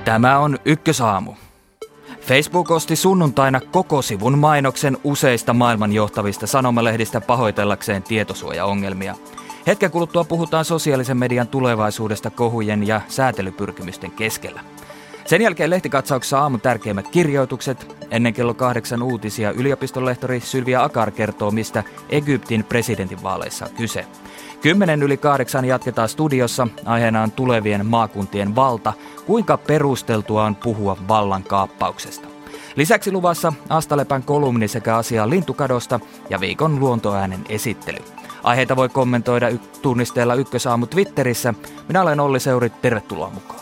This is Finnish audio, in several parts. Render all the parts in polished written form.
Tämä on Ykkösaamu. Facebook osti sunnuntaina koko sivun mainoksen useista maailman johtavista sanomalehdistä pahoitellakseen tietosuojaongelmia. Hetken kuluttua puhutaan sosiaalisen median tulevaisuudesta kohujen ja säätelypyrkimysten keskellä. Sen jälkeen lehtikatsauksessa aamun tärkeimmät kirjoitukset. Ennen kello 8 uutisia yliopistonlehtori Sylvia Akar kertoo, mistä Egyptin presidentinvaaleissa on kyse. 7:10 jatketaan studiossa. Aiheena on tulevien maakuntien valta. Kuinka perusteltua on puhua vallankaappauksesta? Lisäksi luvassa Asta Lepän kolumni sekä asiaa lintukadosta ja viikon luontoäänen esittely. Aiheita voi kommentoida tunnisteella Ykkösaamu Twitterissä. Minä olen Olli Seuri, tervetuloa mukaan.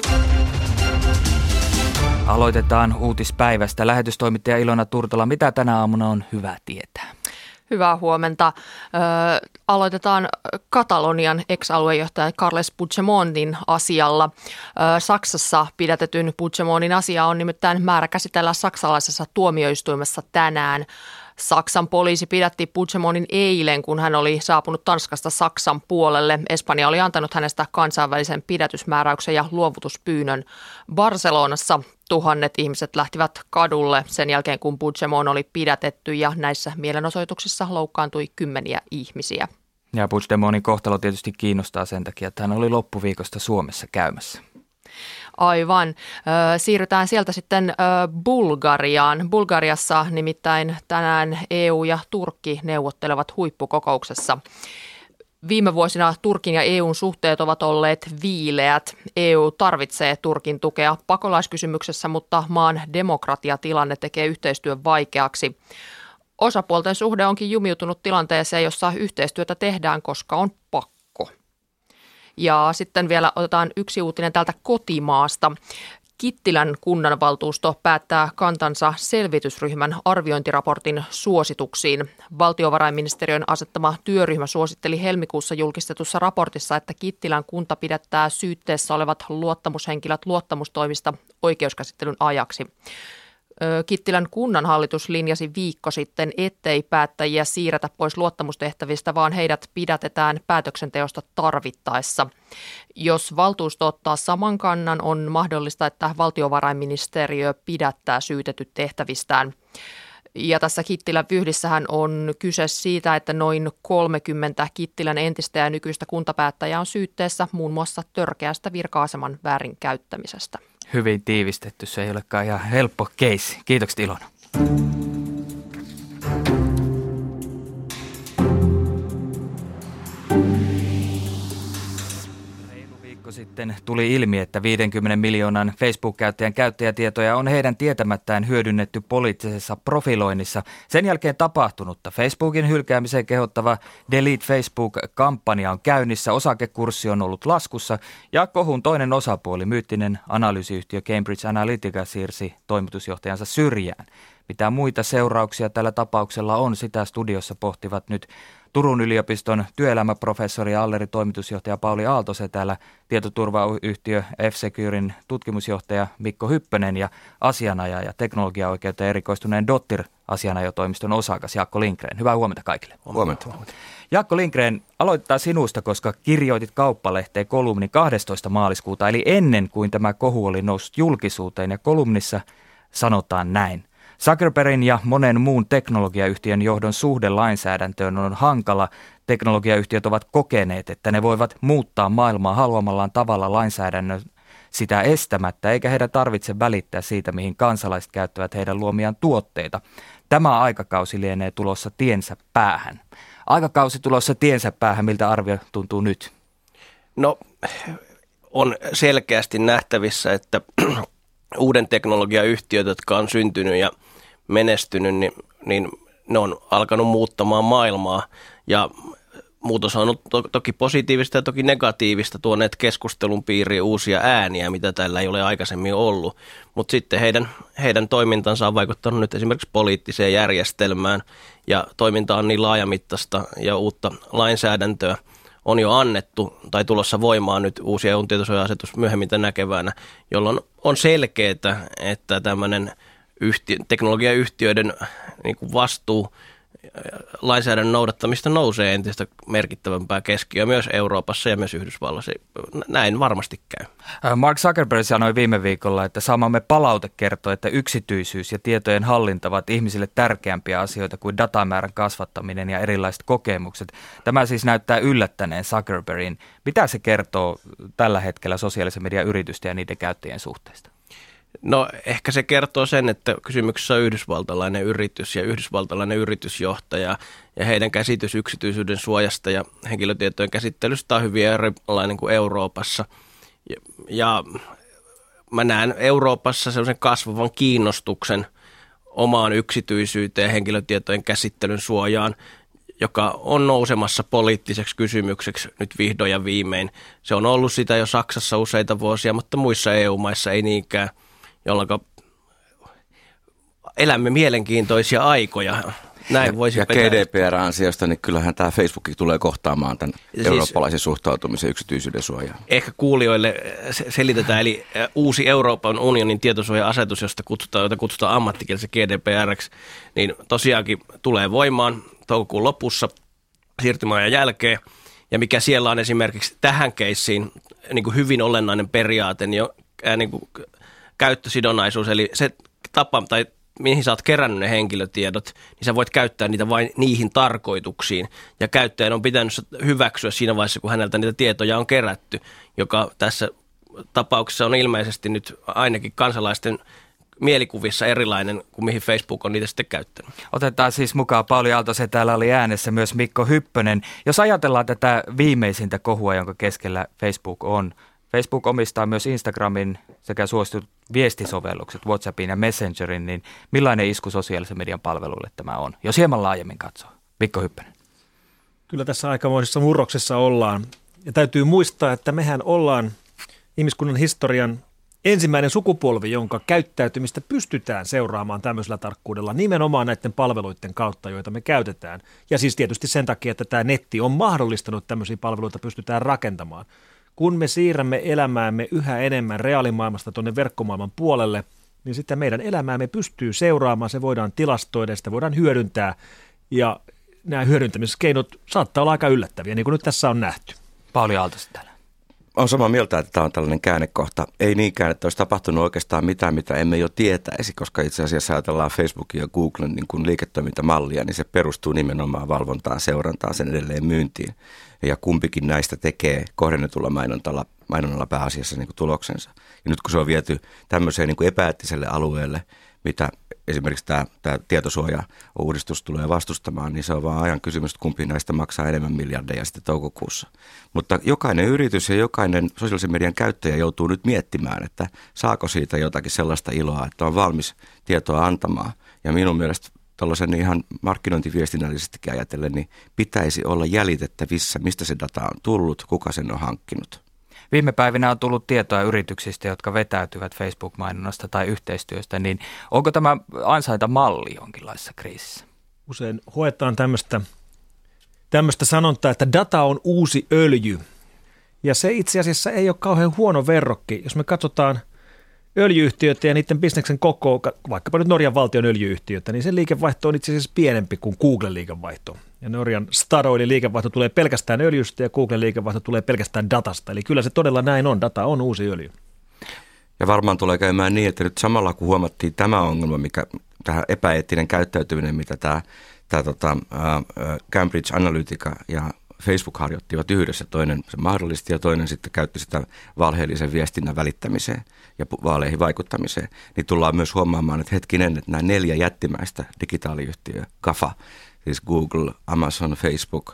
Aloitetaan uutispäivästä. Lähetystoimittaja Ilona Turtola, mitä tänä aamuna on hyvä tietää? Hyvää huomenta. Aloitetaan Katalonian ex-aluejohtaja Carles Puigdemontin asialla. Saksassa pidätetyn Puigdemontin asia on nimittäin määrä käsitellä saksalaisessa tuomioistuimessa tänään. Saksan poliisi pidätti Puigdemontin eilen, kun hän oli saapunut Tanskasta Saksan puolelle. Espanja oli antanut hänestä kansainvälisen pidätysmääräyksen ja luovutuspyynnön. Barcelonassa tuhannet ihmiset lähtivät kadulle sen jälkeen, kun Puigdemont oli pidätetty, ja näissä mielenosoituksissa loukkaantui kymmeniä ihmisiä. Ja Puigdemontin kohtalo tietysti kiinnostaa sen takia, että hän oli loppuviikosta Suomessa käymässä. Aivan. Siirrytään sieltä sitten Bulgariaan. Bulgariassa nimittäin tänään EU ja Turkki neuvottelevat huippukokouksessa. Viime vuosina Turkin ja EUn suhteet ovat olleet viileät. EU tarvitsee Turkin tukea pakolaiskysymyksessä, mutta maan demokratiatilanne tekee yhteistyön vaikeaksi. Osapuolten suhde onkin jumiutunut tilanteeseen, jossa yhteistyötä tehdään, koska on pakko. Ja sitten vielä otetaan yksi uutinen täältä kotimaasta. Kittilän kunnanvaltuusto päättää kantansa selvitysryhmän arviointiraportin suosituksiin. Valtiovarainministeriön asettama työryhmä suositteli helmikuussa julkistetussa raportissa, että Kittilän kunta pidättää syytteessä olevat luottamushenkilöt luottamustoimista oikeuskäsittelyn ajaksi. Kittilän kunnanhallitus linjasi viikko sitten, ettei päättäjiä siirretä pois luottamustehtävistä, vaan heidät pidätetään päätöksenteosta tarvittaessa. Jos valtuusto ottaa saman kannan, on mahdollista, että valtiovarainministeriö pidättää syytetyt tehtävistään. Ja tässä Kittilän vyhdissähän on kyse siitä, että noin 30 Kittilän entistä ja nykyistä kuntapäättäjää on syytteessä muun muassa törkeästä virka-aseman väärinkäyttämisestä. Hyvin tiivistetty, se ei olekaan ihan helppo keissi. Kiitokset Ilona. Sitten tuli ilmi, että 50 miljoonan Facebook-käyttäjän käyttäjätietoja on heidän tietämättään hyödynnetty poliittisessa profiloinnissa. Sen jälkeen tapahtunutta Facebookin hylkäämiseen kehottava Delete Facebook-kampanja on käynnissä, osakekurssi on ollut laskussa ja kohun toinen osapuoli, myyttinen analyysiyhtiö Cambridge Analytica, siirsi toimitusjohtajansa syrjään. Mitä muita seurauksia tällä tapauksella on, sitä studiossa pohtivat nyt Turun yliopiston työelämäprofessori ja Allerin toimitusjohtaja Pauli Aalto, täällä tietoturvayhtiö F-Securen tutkimusjohtaja Mikko Hyppönen ja asianajaja teknologiaoikeuteen erikoistuneen Dottir-asianajotoimiston osakas Jaakko Lindgren. Hyvää huomenta kaikille. Huomenta. Jaakko Lindgren, aloitetaan sinusta, koska kirjoitit Kauppalehteen kolumnin 12. maaliskuuta, eli ennen kuin tämä kohu oli noussut julkisuuteen, ja kolumnissa sanotaan näin. Zuckerbergin ja monen muun teknologiayhtiön johdon suhde lainsäädäntöön on hankala. Teknologiayhtiöt ovat kokeneet, että ne voivat muuttaa maailmaa haluamallaan tavalla lainsäädännön sitä estämättä, eikä heidän tarvitse välittää siitä, mihin kansalaiset käyttävät heidän luomiaan tuotteita. Tämä aikakausi lienee tulossa tiensä päähän. Aikakausi tulossa tiensä päähän, miltä arvio tuntuu nyt? No, on selkeästi nähtävissä, että uuden teknologiayhtiöt, jotka on syntynyt ja menestynyt, niin ne on alkanut muuttamaan maailmaa, ja muutos on ollut toki positiivista ja toki negatiivista, tuoneet keskustelun piiriin uusia ääniä, mitä tällä ei ole aikaisemmin ollut, mutta sitten heidän toimintansa on vaikuttanut nyt esimerkiksi poliittiseen järjestelmään, ja toiminta on niin laajamittaista ja uutta lainsäädäntöä on jo annettu tai tulossa voimaan nyt uusi EU:n tietosuoja-asetus myöhemmin tänä keväänä, jolloin on selkeää, että tämmöinen teknologiayhtiöiden niin kuin vastuu lainsäädännön noudattamista nousee entistä merkittävämpää keskiöä myös Euroopassa ja myös Yhdysvalloissa. Näin varmasti käy. Mark Zuckerberg sanoi viime viikolla, että saamamme palaute kertoo, että yksityisyys ja tietojen hallinta ovat ihmisille tärkeämpiä asioita kuin datamäärän kasvattaminen ja erilaiset kokemukset. Tämä siis näyttää yllättäneen Zuckerbergin. Mitä se kertoo tällä hetkellä sosiaalisen median yritysten ja niiden käyttäjien suhteesta? No ehkä se kertoo sen, että kysymyksessä on yhdysvaltalainen yritys ja yhdysvaltalainen yritysjohtaja ja heidän käsitys yksityisyyden suojasta ja henkilötietojen käsittelystä on hyvin erilainen kuin Euroopassa. Ja mä näen Euroopassa sellaisen kasvavan kiinnostuksen omaan yksityisyyteen ja henkilötietojen käsittelyn suojaan, joka on nousemassa poliittiseksi kysymykseksi nyt vihdoin ja viimein. Se on ollut sitä jo Saksassa useita vuosia, mutta muissa EU-maissa ei niinkään, jolloin elämme mielenkiintoisia aikoja. Näin voisi ja GDPR-ansiosta, niin kyllähän tämä Facebook tulee kohtaamaan tämän eurooppalaisen suhtautumisen yksityisyyden suojaan. Ehkä kuulijoille selitetään, eli uusi Euroopan unionin tietosuoja-asetus, jota kutsutaan ammattikielessä GDPR:ksi, niin tosiaankin tulee voimaan toukokuun lopussa siirtymäajan jälkeen. Ja mikä siellä on esimerkiksi tähän keissiin niin kuin hyvin olennainen periaate, niin käyttösidonnaisuus, eli se tapa tai mihin sä oot kerännyt ne henkilötiedot, niin sä voit käyttää niitä vain niihin tarkoituksiin. Ja käyttäjän on pitänyt hyväksyä siinä vaiheessa, kun häneltä niitä tietoja on kerätty, joka tässä tapauksessa on ilmeisesti nyt ainakin kansalaisten mielikuvissa erilainen kuin mihin Facebook on niitä sitten käyttänyt. Otetaan siis mukaan Pauli Aaltosen, täällä oli äänessä myös Mikko Hyppönen. Jos ajatellaan tätä viimeisintä kohua, jonka keskellä Facebook on, Facebook omistaa myös Instagramin sekä suositut viestisovellukset, WhatsAppin ja Messengerin, niin millainen isku sosiaalisen median palveluille tämä on? Jos hieman laajemmin katsoo. Mikko Hyppönen. Kyllä tässä aikamoisessa murroksessa ollaan. Ja täytyy muistaa, että mehän ollaan ihmiskunnan historian ensimmäinen sukupolvi, jonka käyttäytymistä pystytään seuraamaan tämmöisellä tarkkuudella nimenomaan näiden palveluiden kautta, joita me käytetään. Ja siis tietysti sen takia, että tämä netti on mahdollistanut tämmöisiä palveluita pystytään rakentamaan. Kun me siirrämme elämäämme yhä enemmän reaalimaailmasta tuonne verkkomaailman puolelle, niin sitten meidän elämäämme pystyy seuraamaan, se voidaan tilastoida, sitä voidaan hyödyntää ja nämä hyödyntämiskeinot saattaa olla aika yllättäviä, niin kuin nyt tässä on nähty. Pauli Aaltonen täällä. Olen samaa mieltä, että tämä on tällainen käännekohta. Ei niinkään, että olisi tapahtunut oikeastaan mitään, mitä emme jo tietäisi, koska itse asiassa ajatellaan Facebookin ja Googlen niin kuin liiketoimintamallia, niin se perustuu nimenomaan valvontaan, seurantaan, sen edelleen myyntiin. Ja kumpikin näistä tekee kohdennetulla mainonnalla pääasiassa niin kuin tuloksensa. Ja nyt kun se on viety tämmöiseen niin kuin epäeettiselle alueelle, mitä esimerkiksi tämä tietosuoja-uudistus tulee vastustamaan, niin se on vaan ajan kysymys, että kumpi näistä maksaa enemmän miljardeja sitten toukokuussa. Mutta jokainen yritys ja jokainen sosiaalisen median käyttäjä joutuu nyt miettimään, että saako siitä jotakin sellaista iloa, että on valmis tietoa antamaan. Ja minun mielestä tällaisen ihan markkinointiviestinnällisestikin ajatellen, niin pitäisi olla jäljitettävissä, mistä se data on tullut, kuka sen on hankkinut. Viime päivinä on tullut tietoa yrityksistä, jotka vetäytyvät Facebook-mainonnasta tai yhteistyöstä, niin onko tämä ansaintamalli jonkinlaisessa kriisissä? Usein hoetaan tämmöistä sanontaa, että data on uusi öljy. Ja se itse asiassa ei ole kauhean huono verrokki. Jos me katsotaan öljyyhtiöitä ja niiden bisneksen koko, vaikkapa nyt Norjan valtion öljyyhtiötä, niin sen liikevaihto on itse asiassa pienempi kuin Googlen liikevaihto. Ja Norjan Statoilin liikevaihto tulee pelkästään öljystä ja Googlen liikevaihto tulee pelkästään datasta. Eli kyllä se todella näin on. Data on uusi öljy. Ja varmaan tulee käymään niin, että nyt samalla kun huomattiin tämä ongelma, mikä tähän epäeettinen käyttäytyminen, mitä tämä Cambridge Analytica ja Facebook harjoittivat yhdessä, toinen se mahdollisti ja toinen sitten käytti sitä valheellisen viestinnän välittämiseen ja vaaleihin vaikuttamiseen, niin tullaan myös huomaamaan, että hetkinen, että nämä 4 jättimäistä digitaaliyhtiöä, GAFA, siis Google, Amazon, Facebook,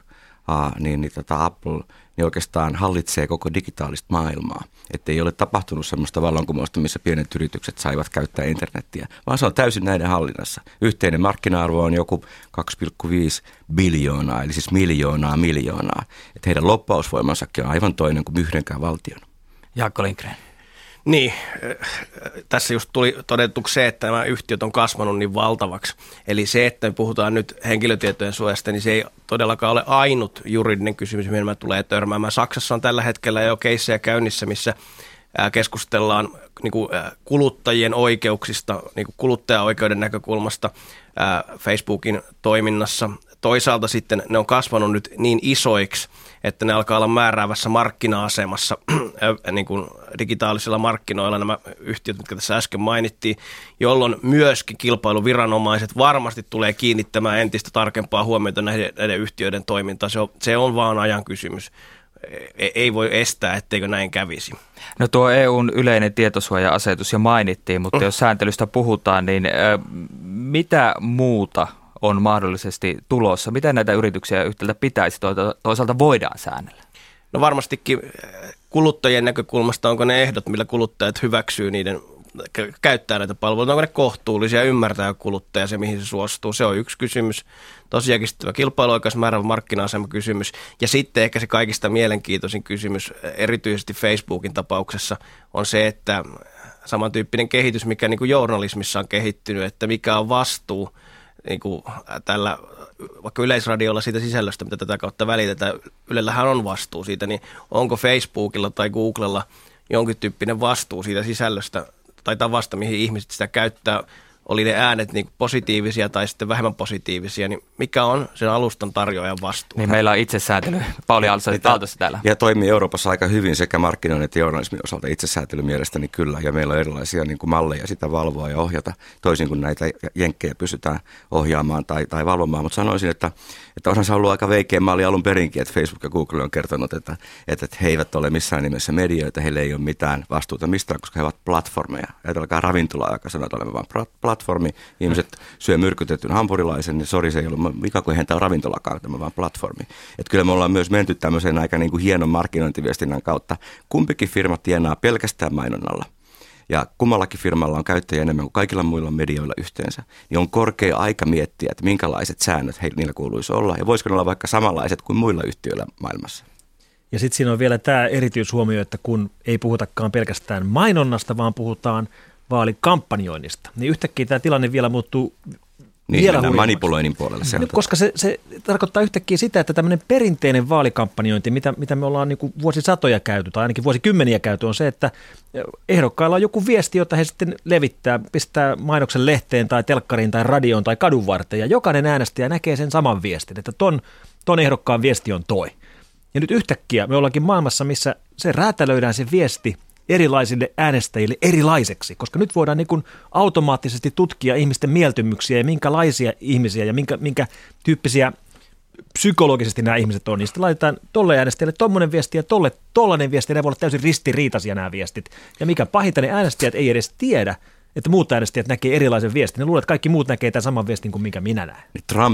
Apple, niin oikeastaan hallitsee koko digitaalista maailmaa. Että ei ole tapahtunut sellaista vallankumousta, missä pienet yritykset saivat käyttää internettiä, vaan se on täysin näiden hallinnassa. Yhteinen markkina-arvo on joku 2,5 biljoonaa, eli siis miljoonaa. Että heidän loppausvoimansakin on aivan toinen kuin yhdenkään valtion. Jaakko Lindgren. Niin, tässä just tuli todetuksi se, että nämä yhtiöt on kasvanut niin valtavaksi. Eli se, että me puhutaan nyt henkilötietojen suojasta, niin se ei todellakaan ole ainut juridinen kysymys, mihin me tulee törmäämään. Saksassa on tällä hetkellä jo keissejä käynnissä, missä keskustellaan niin kuin kuluttajien oikeuksista, niin kuin kuluttajaoikeuden näkökulmasta Facebookin toiminnassa. Toisaalta sitten ne on kasvanut nyt niin isoiksi, että ne alkaa olla määräävässä markkina-asemassa niin kuin digitaalisilla markkinoilla nämä yhtiöt, mitkä tässä äsken mainittiin, jolloin myöskin kilpailuviranomaiset varmasti tulee kiinnittämään entistä tarkempaa huomiota näiden yhtiöiden toimintaan. Se on vaan ajan kysymys. Ei voi estää, etteikö näin kävisi. No tuo EUn yleinen tietosuoja-asetus jo mainittiin, mutta jos sääntelystä puhutaan, niin mitä muuta on mahdollisesti tulossa? Miten näitä yrityksiä yhtäältä pitäisi, toisaalta voidaan säännellä? No varmastikin kuluttajien näkökulmasta, onko ne ehdot, millä kuluttajat hyväksyy niiden, käyttää näitä palveluita, onko ne kohtuullisia, ymmärtää kuluttaja se, mihin se suostuu. Se on yksi kysymys. Tosiaankin sitten kilpailuoikeus, määrävä markkina-asema kysymys. Ja sitten ehkä se kaikista mielenkiintoisin kysymys, erityisesti Facebookin tapauksessa, on se, että samantyyppinen kehitys, mikä niin kuin journalismissa on kehittynyt, että mikä on vastuu niin kuin tällä vaikka Yleisradiolla siitä sisällöstä, mitä tätä kautta välitetään, Ylellähän on vastuu siitä, niin onko Facebookilla tai Googlella jonkin tyyppinen vastuu siitä sisällöstä tai tavasta, mihin ihmiset sitä käyttää, oli ne äänet niin positiivisia tai sitten vähemmän positiivisia, niin mikä on sen alustan tarjoajan vastuu? Niin meillä on itsesääntely. Pauli Aaltonen täällä. Ja toimii Euroopassa aika hyvin sekä markkinoinnin että journalismin osalta itsesääntely mielestäni kyllä. Ja meillä on erilaisia niin kuin malleja sitä valvoa ja ohjata, toisin kuin näitä jenkkejä pystytään ohjaamaan tai valvomaan. Mutta sanoisin, että onhan se ollut aika veikeä malli alun perinkin, että Facebook ja Google on kertonut, että he eivät ole missään nimessä medioita, heillä ei ole mitään vastuuta mistään, koska he ovat platformeja. Ajatelkaa ravintolaa, joka sanoo, että olemme vain platformi. Ihmiset syö myrkytetyn hampurilaisen, niin sori, se ei ollut vika, kun heitä on ravintolakaan, tämä vaan platformi. Että kyllä me ollaan myös menty tämmöisen aika niin kuin hienon markkinointiviestinnän kautta. Kumpikin firma tienaa pelkästään mainonnalla. Ja kummallakin firmalla on käyttäjiä enemmän kuin kaikilla muilla medioilla yhteensä. Niin on korkea aika miettiä, että minkälaiset säännöt niillä kuuluisi olla. Ja voisiko ne olla vaikka samanlaiset kuin muilla yhtiöillä maailmassa. Ja sitten siinä on vielä tämä erityishuomio, että kun ei puhutakaan pelkästään mainonnasta, vaan puhutaan vaalikampanjoinnista, niin yhtäkkiä tämä tilanne vielä muuttuu vielä hurjemmaksi. Manipuloinnin puolelle. Koska se tarkoittaa yhtäkkiä sitä, että tämmöinen perinteinen vaalikampanjointi, mitä me ollaan niin kuin vuosisatoja käyty tai ainakin vuosikymmeniä käyty, on se, että ehdokkailla on joku viesti, jota he sitten levittää, pistää mainoksen lehteen tai telkkariin tai radioon tai kadun varten, ja jokainen äänestäjä näkee sen saman viestin, että ton ehdokkaan viesti on toi. Ja nyt yhtäkkiä me ollaankin maailmassa, missä se räätälöidään se viesti erilaisille äänestäjille erilaiseksi, koska nyt voidaan niin kuin automaattisesti tutkia ihmisten mieltymyksiä ja minkälaisia ihmisiä ja minkä tyyppisiä psykologisesti nämä ihmiset on. Niin sitten laitetaan tolle äänestäjälle tommonen viesti ja tollainen viesti, ja ne voi olla täysin ristiriitaisia nämä viestit. Ja mikä pahinta, ne äänestäjät ei edes tiedä, että muut äänestäjät näkee erilaisen viestin. Ne luulee, että kaikki muut näkee tämän saman viestin kuin minkä minä näen.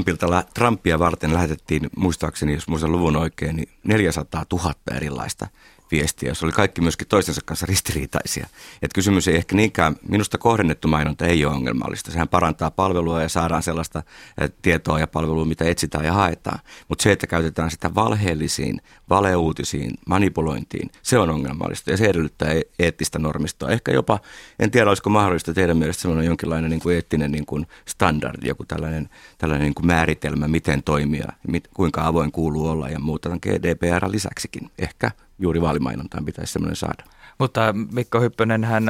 Trumpia varten lähetettiin, muistaakseni, jos muistan luvun oikein, niin 400 000 erilaista viestiä, jos oli kaikki myöskin toistensa kanssa ristiriitaisia. Et kysymys ei ehkä niinkään, minusta kohdennettu mainonta ei ole ongelmallista. Sehän parantaa palvelua ja saadaan sellaista tietoa ja palvelua, mitä etsitään ja haetaan. Mutta se, että käytetään sitä valheellisiin, valeuutisiin, manipulointiin, se on ongelmallista ja se edellyttää eettistä normistoa. Ehkä jopa, en tiedä olisiko mahdollista teidän mielestä sellainen jonkinlainen niin kuin eettinen niin kuin standardi, joku tällainen niin kuin määritelmä, miten toimia, kuinka avoin kuuluu olla ja muuta GDPR lisäksikin. Ehkä juuri vaalimainontaan pitäisi semmoinen saada. Mutta Mikko Hyppönen, hän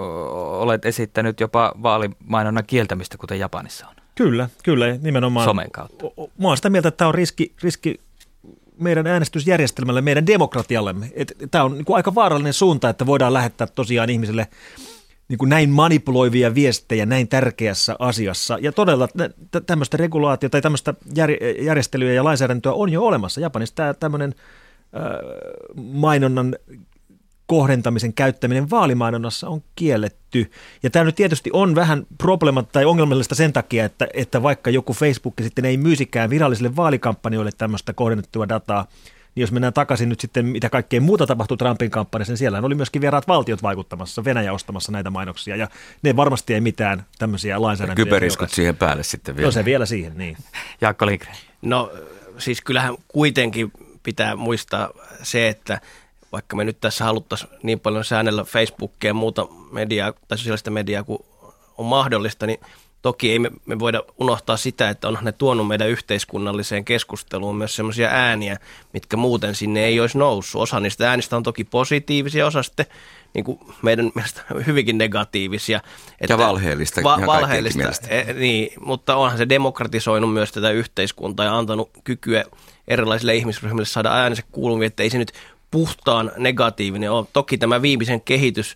olet esittänyt jopa vaalimainonnan kieltämistä, kuten Japanissa on. Kyllä, nimenomaan. Somen kautta. Mä oon sitä mieltä, että tämä on riski meidän äänestysjärjestelmälle, meidän demokratiallemme. Tämä on niin kuin aika vaarallinen suunta, että voidaan lähettää tosiaan ihmisille niin kuin näin manipuloivia viestejä näin tärkeässä asiassa. Ja todella tämmöistä regulaatiota tai tämmöistä järjestelyä ja lainsäädäntöä on jo olemassa. Japanissa tämmöinen mainonnan kohdentamisen käyttäminen vaalimainonnassa on kielletty. Ja tämä nyt tietysti on vähän tai ongelmallista sen takia, että vaikka joku Facebook sitten ei myysikään virallisille vaalikampanjoille tämmöistä kohdennettua dataa, niin jos mennään takaisin nyt sitten, mitä kaikkea muuta tapahtui Trumpin kampanjassa, niin siellä oli myöskin vieraat valtiot vaikuttamassa, Venäjä ostamassa näitä mainoksia, ja ne varmasti ei mitään tämmöisiä lainsäädäntöjä. Kyberiskut siihen päälle sitten vielä. No se vielä siihen, niin. Jaakko Lindgren. No siis kyllähän kuitenkin pitää muistaa se, että vaikka me nyt tässä haluttaisiin niin paljon säännellä Facebookia ja muuta mediaa tai sosiaalista mediaa kuin on mahdollista, niin Toki ei me voida unohtaa sitä, että onhan ne tuonut meidän yhteiskunnalliseen keskusteluun myös sellaisia ääniä, mitkä muuten sinne ei olisi noussut. Osa niistä äänistä on toki positiivisia, osa sitten niin kuin meidän mielestä hyvinkin negatiivisia. Että ja valheellista. Valheellista, niin, mutta onhan se demokratisoinut myös tätä yhteiskuntaa ja antanut kykyä erilaisille ihmisryhmille saada äänensä kuuluviin, että ei se nyt puhtaan negatiivinen ole. Toki tämä viimeisen kehitys,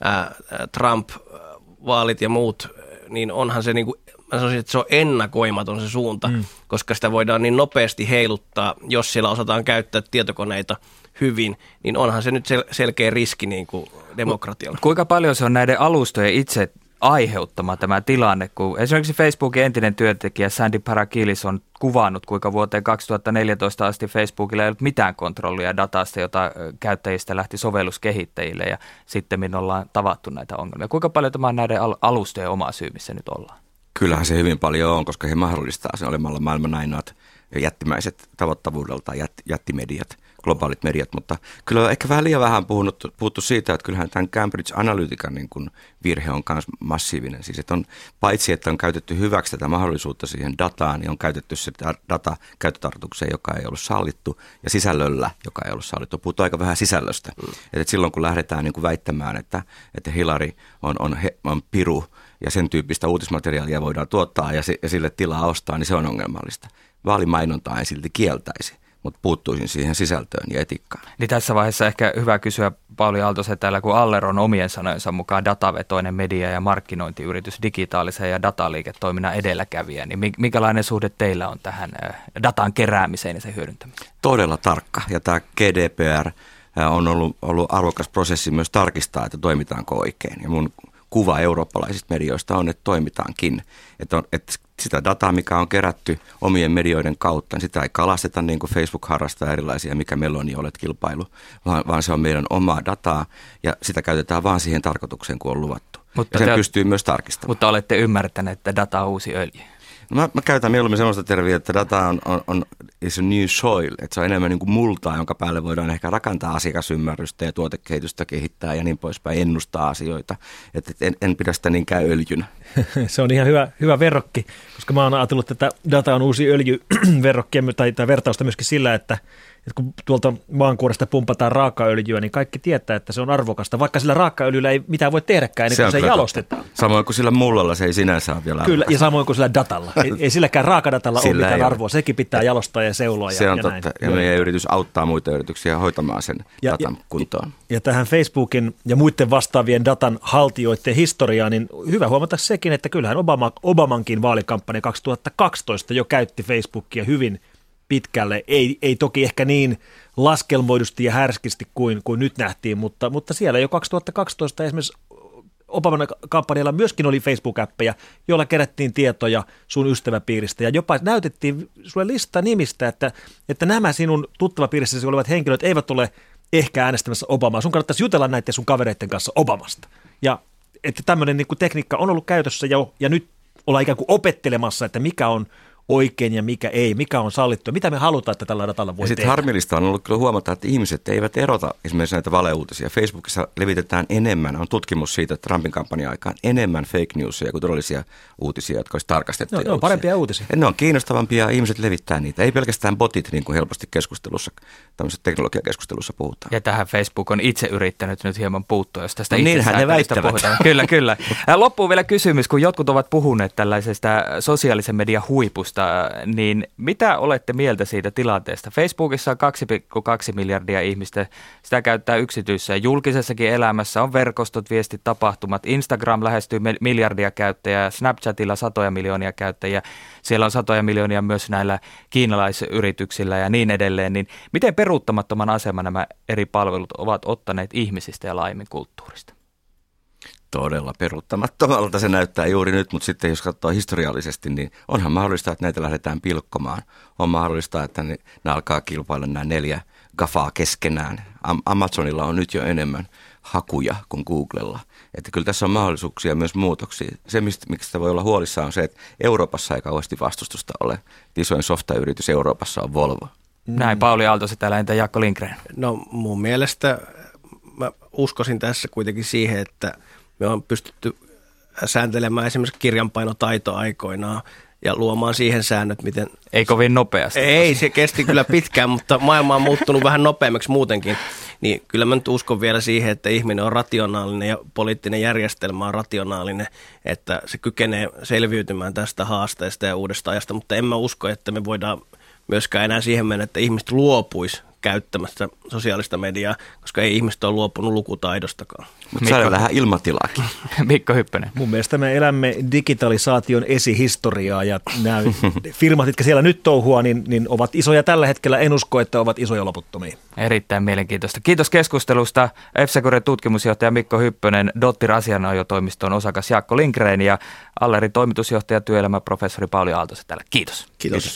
Trump-vaalit ja muut, niin onhan se, niin kuin, mä sanoisin, että se on ennakoimaton se suunta, koska sitä voidaan niin nopeasti heiluttaa, jos siellä osataan käyttää tietokoneita hyvin, niin onhan se nyt selkeä riski niin kuin demokratialle. Kuinka paljon se on näiden alustojen itse aiheuttama tämä tilanne, kun esimerkiksi Facebookin entinen työntekijä Sandy Parakilis on kuvannut, kuinka vuoteen 2014 asti Facebookilla ei ollut mitään kontrollia datasta, jota käyttäjistä lähti sovelluskehittäjille ja sitten ollaan tavattu näitä ongelmia. Kuinka paljon tämä on näiden alustojen oma syy, missä nyt ollaan? Kyllähän se hyvin paljon on, koska he mahdollistaa sen olemalla maailman ainoat jättimäiset tavoittavuudelta jättimediat, globaalit mediat, mutta kyllä on ehkä vähän liian vähän puhuttu siitä, että kyllähän tämän Cambridge Analytican niin kuin virhe on myös massiivinen. Siis että on, paitsi että on käytetty hyväksi tätä mahdollisuutta siihen dataan, niin on käytetty se data käyttötarkoitukseen, joka ei ollut sallittu, ja sisällöllä, joka ei ollut sallittu. Puhuttu aika vähän sisällöstä. Että silloin kun lähdetään niin kuin väittämään, että Hillary on piru, ja sen tyyppistä uutismateriaalia voidaan tuottaa ja sille tilaa ostaa, niin se on ongelmallista. Vaalimainontaa en silti kieltäisi, mutta puuttuisin siihen sisältöön ja etiikkaan. Niin tässä vaiheessa ehkä hyvä kysyä Pauli Aaltosetälä, kun Aller on omien sanojensa mukaan datavetoinen media- ja markkinointiyritys, digitaalisen ja dataliiketoiminnan edelläkävijä, niin minkälainen suhde teillä on tähän datan keräämiseen ja sen hyödyntämiseen? Todella tarkka, ja tämä GDPR on ollut arvokas prosessi myös tarkistaa, että toimitaanko oikein, ja mun kuva eurooppalaisista medioista on, että toimitaankin. Että sitä dataa, mikä on kerätty omien medioiden kautta, niin sitä ei kalasteta niin kuin Facebook harrastaa erilaisia, mikä Meloni olet kilpailu, vaan se on meidän omaa dataa ja sitä käytetään vaan siihen tarkoitukseen, kun on luvattu. Mutta ja sen pystyy myös tarkistamaan. Mutta olette ymmärtäneet, että data on uusi öljy. No mä käytän mieluummin sellaista terviä, että data on is a new soil, että se on enemmän niin kuin multaa, jonka päälle voidaan ehkä rakentaa asiakasymmärrystä ja tuotekehitystä kehittää ja niin poispäin, ennustaa asioita. Että en pidä sitä niinkään öljynä. Se on ihan hyvä verrokki, koska mä oon ajatellut, että data on uusi öljyverrokki tai vertausta myöskin sillä, että kun tuolta maankuoresta pumpataan raakaöljyä, niin kaikki tietää, että se on arvokasta, vaikka sillä raakaöljyllä ei mitään voi tehdäkään, niin kun se jalostetaan. Samoin kuin sillä mullalla se ei sinänsä ole vielä kyllä, ja samoin kuin sillä datalla. Ei silläkään raakadatalla ole mitään arvoa. Sekin pitää jalostaa ja seuloa. Se on totta. Ja meidän yritys auttaa muita yrityksiä hoitamaan sen datan kuntoon. Ja tähän Facebookin ja muiden vastaavien datan haltijoiden historiaan, niin hyvä huomata sekin, että kyllähän Obamankin vaalikampanja 2012 jo käytti Facebookia hyvin pitkälle. Ei toki ehkä niin laskelmoidusti ja härskisti kuin nyt nähtiin, mutta siellä jo 2012 esimerkiksi Obaman kampanjalla myöskin oli Facebook-appeja, joilla kerättiin tietoja sun ystäväpiiristä ja jopa näytettiin sulle lista nimistä, että nämä sinun tuttavapiirissäsi olevat henkilöt eivät ole ehkä äänestämässä Obamaa. Sun kannattaisi jutella näiden sun kavereiden kanssa Obamasta. Ja että tämmöinen niin kuin tekniikka on ollut käytössä ja nyt ollaan ikään kuin opettelemassa, että mikä on oikein ja mikä ei, mikä on sallittu ja mitä me halutaan, että tällä datalla voi tehdä. Sitten harmillista on ollut kyllä huomata, että ihmiset eivät erota esimerkiksi näitä valeuutisia. Facebookissa levitetään enemmän, on tutkimus siitä, että Trumpin kampanjan aikaan enemmän fake newsia kuin todellisia uutisia, jotka olisi tarkastettu. Ne on parempia uutisia. Ne on kiinnostavampia, ihmiset levittää niitä. Ei pelkästään botit, niin kuin helposti keskustelussa, tämmöisessä teknologiakeskustelussa puhutaan. Ja tähän Facebook on itse yrittänyt nyt hieman puuttua, jos tästä niinhän ne väittävät. Puhutaan. Kyllä. Loppuun vielä kysymys, kun jotkut ovat puhuneet tällaisesta sosiaalisen median huipusta, niin mitä olette mieltä siitä tilanteesta? Facebookissa on 2,2 miljardia ihmistä, sitä käyttää yksityisessä ja julkisessakin elämässä, on verkostot, viestit, tapahtumat, Instagram lähestyy miljardia käyttäjää, Snapchatilla 100 miljoonia käyttäjiä, siellä on 100 miljoonia myös näillä kiinalaisyrityksillä ja niin edelleen, niin miten peruuttamattoman aseman nämä eri palvelut ovat ottaneet ihmisistä ja laajemmin kulttuurista? Todella peruuttamattomalta se näyttää juuri nyt, mutta sitten jos katsoo historiallisesti, niin onhan mahdollista, että näitä lähdetään pilkkomaan. On mahdollista, että ne alkaa kilpailla nämä 4 GAFaa keskenään. Amazonilla on nyt jo enemmän hakuja kuin Googlella. Että kyllä tässä on mahdollisuuksia myös muutoksia. Se, miksi sitä voi olla huolissaan, on se, että Euroopassa ei kauheasti vastustusta ole. Isoin softayritys Euroopassa on Volvo. Näin Pauli Aaltosetälä, entä Jaakko Lindgren? No mun mielestä mä uskoisin tässä kuitenkin siihen, että me on pystytty sääntelemään esimerkiksi kirjanpainotaito aikoinaan ja luomaan siihen säännöt, miten... Ei kovin nopeasti. Ei, se kesti kyllä pitkään, mutta maailma on muuttunut vähän nopeammaksi muutenkin. Niin kyllä mä nyt uskon vielä siihen, että ihminen on rationaalinen ja poliittinen järjestelmä on rationaalinen, että se kykenee selviytymään tästä haasteesta ja uudesta ajasta, mutta en mä usko, että me voidaan myöskään enää siihen mennä, että ihmiset luopuisi käyttämästä sosiaalista mediaa, koska ei ihmiset ole luopunut lukutaidostakaan. Mutta saadaan vähän ilmatilaakin. Mikko Hyppönen. Mun mielestä me elämme digitalisaation esihistoriaa ja nämä firmat, jotka siellä nyt touhua, niin ovat isoja tällä hetkellä. En usko, että ovat isoja loputtomia. Erittäin mielenkiintoista. Kiitos keskustelusta. F-Securen tutkimusjohtaja Mikko Hyppönen, Dottir asianajotoimiston osakas Jaakko Lindgren ja Allerin toimitusjohtaja työelämäprofessori Pauli Aaltoset täällä. Kiitos. Kiitos.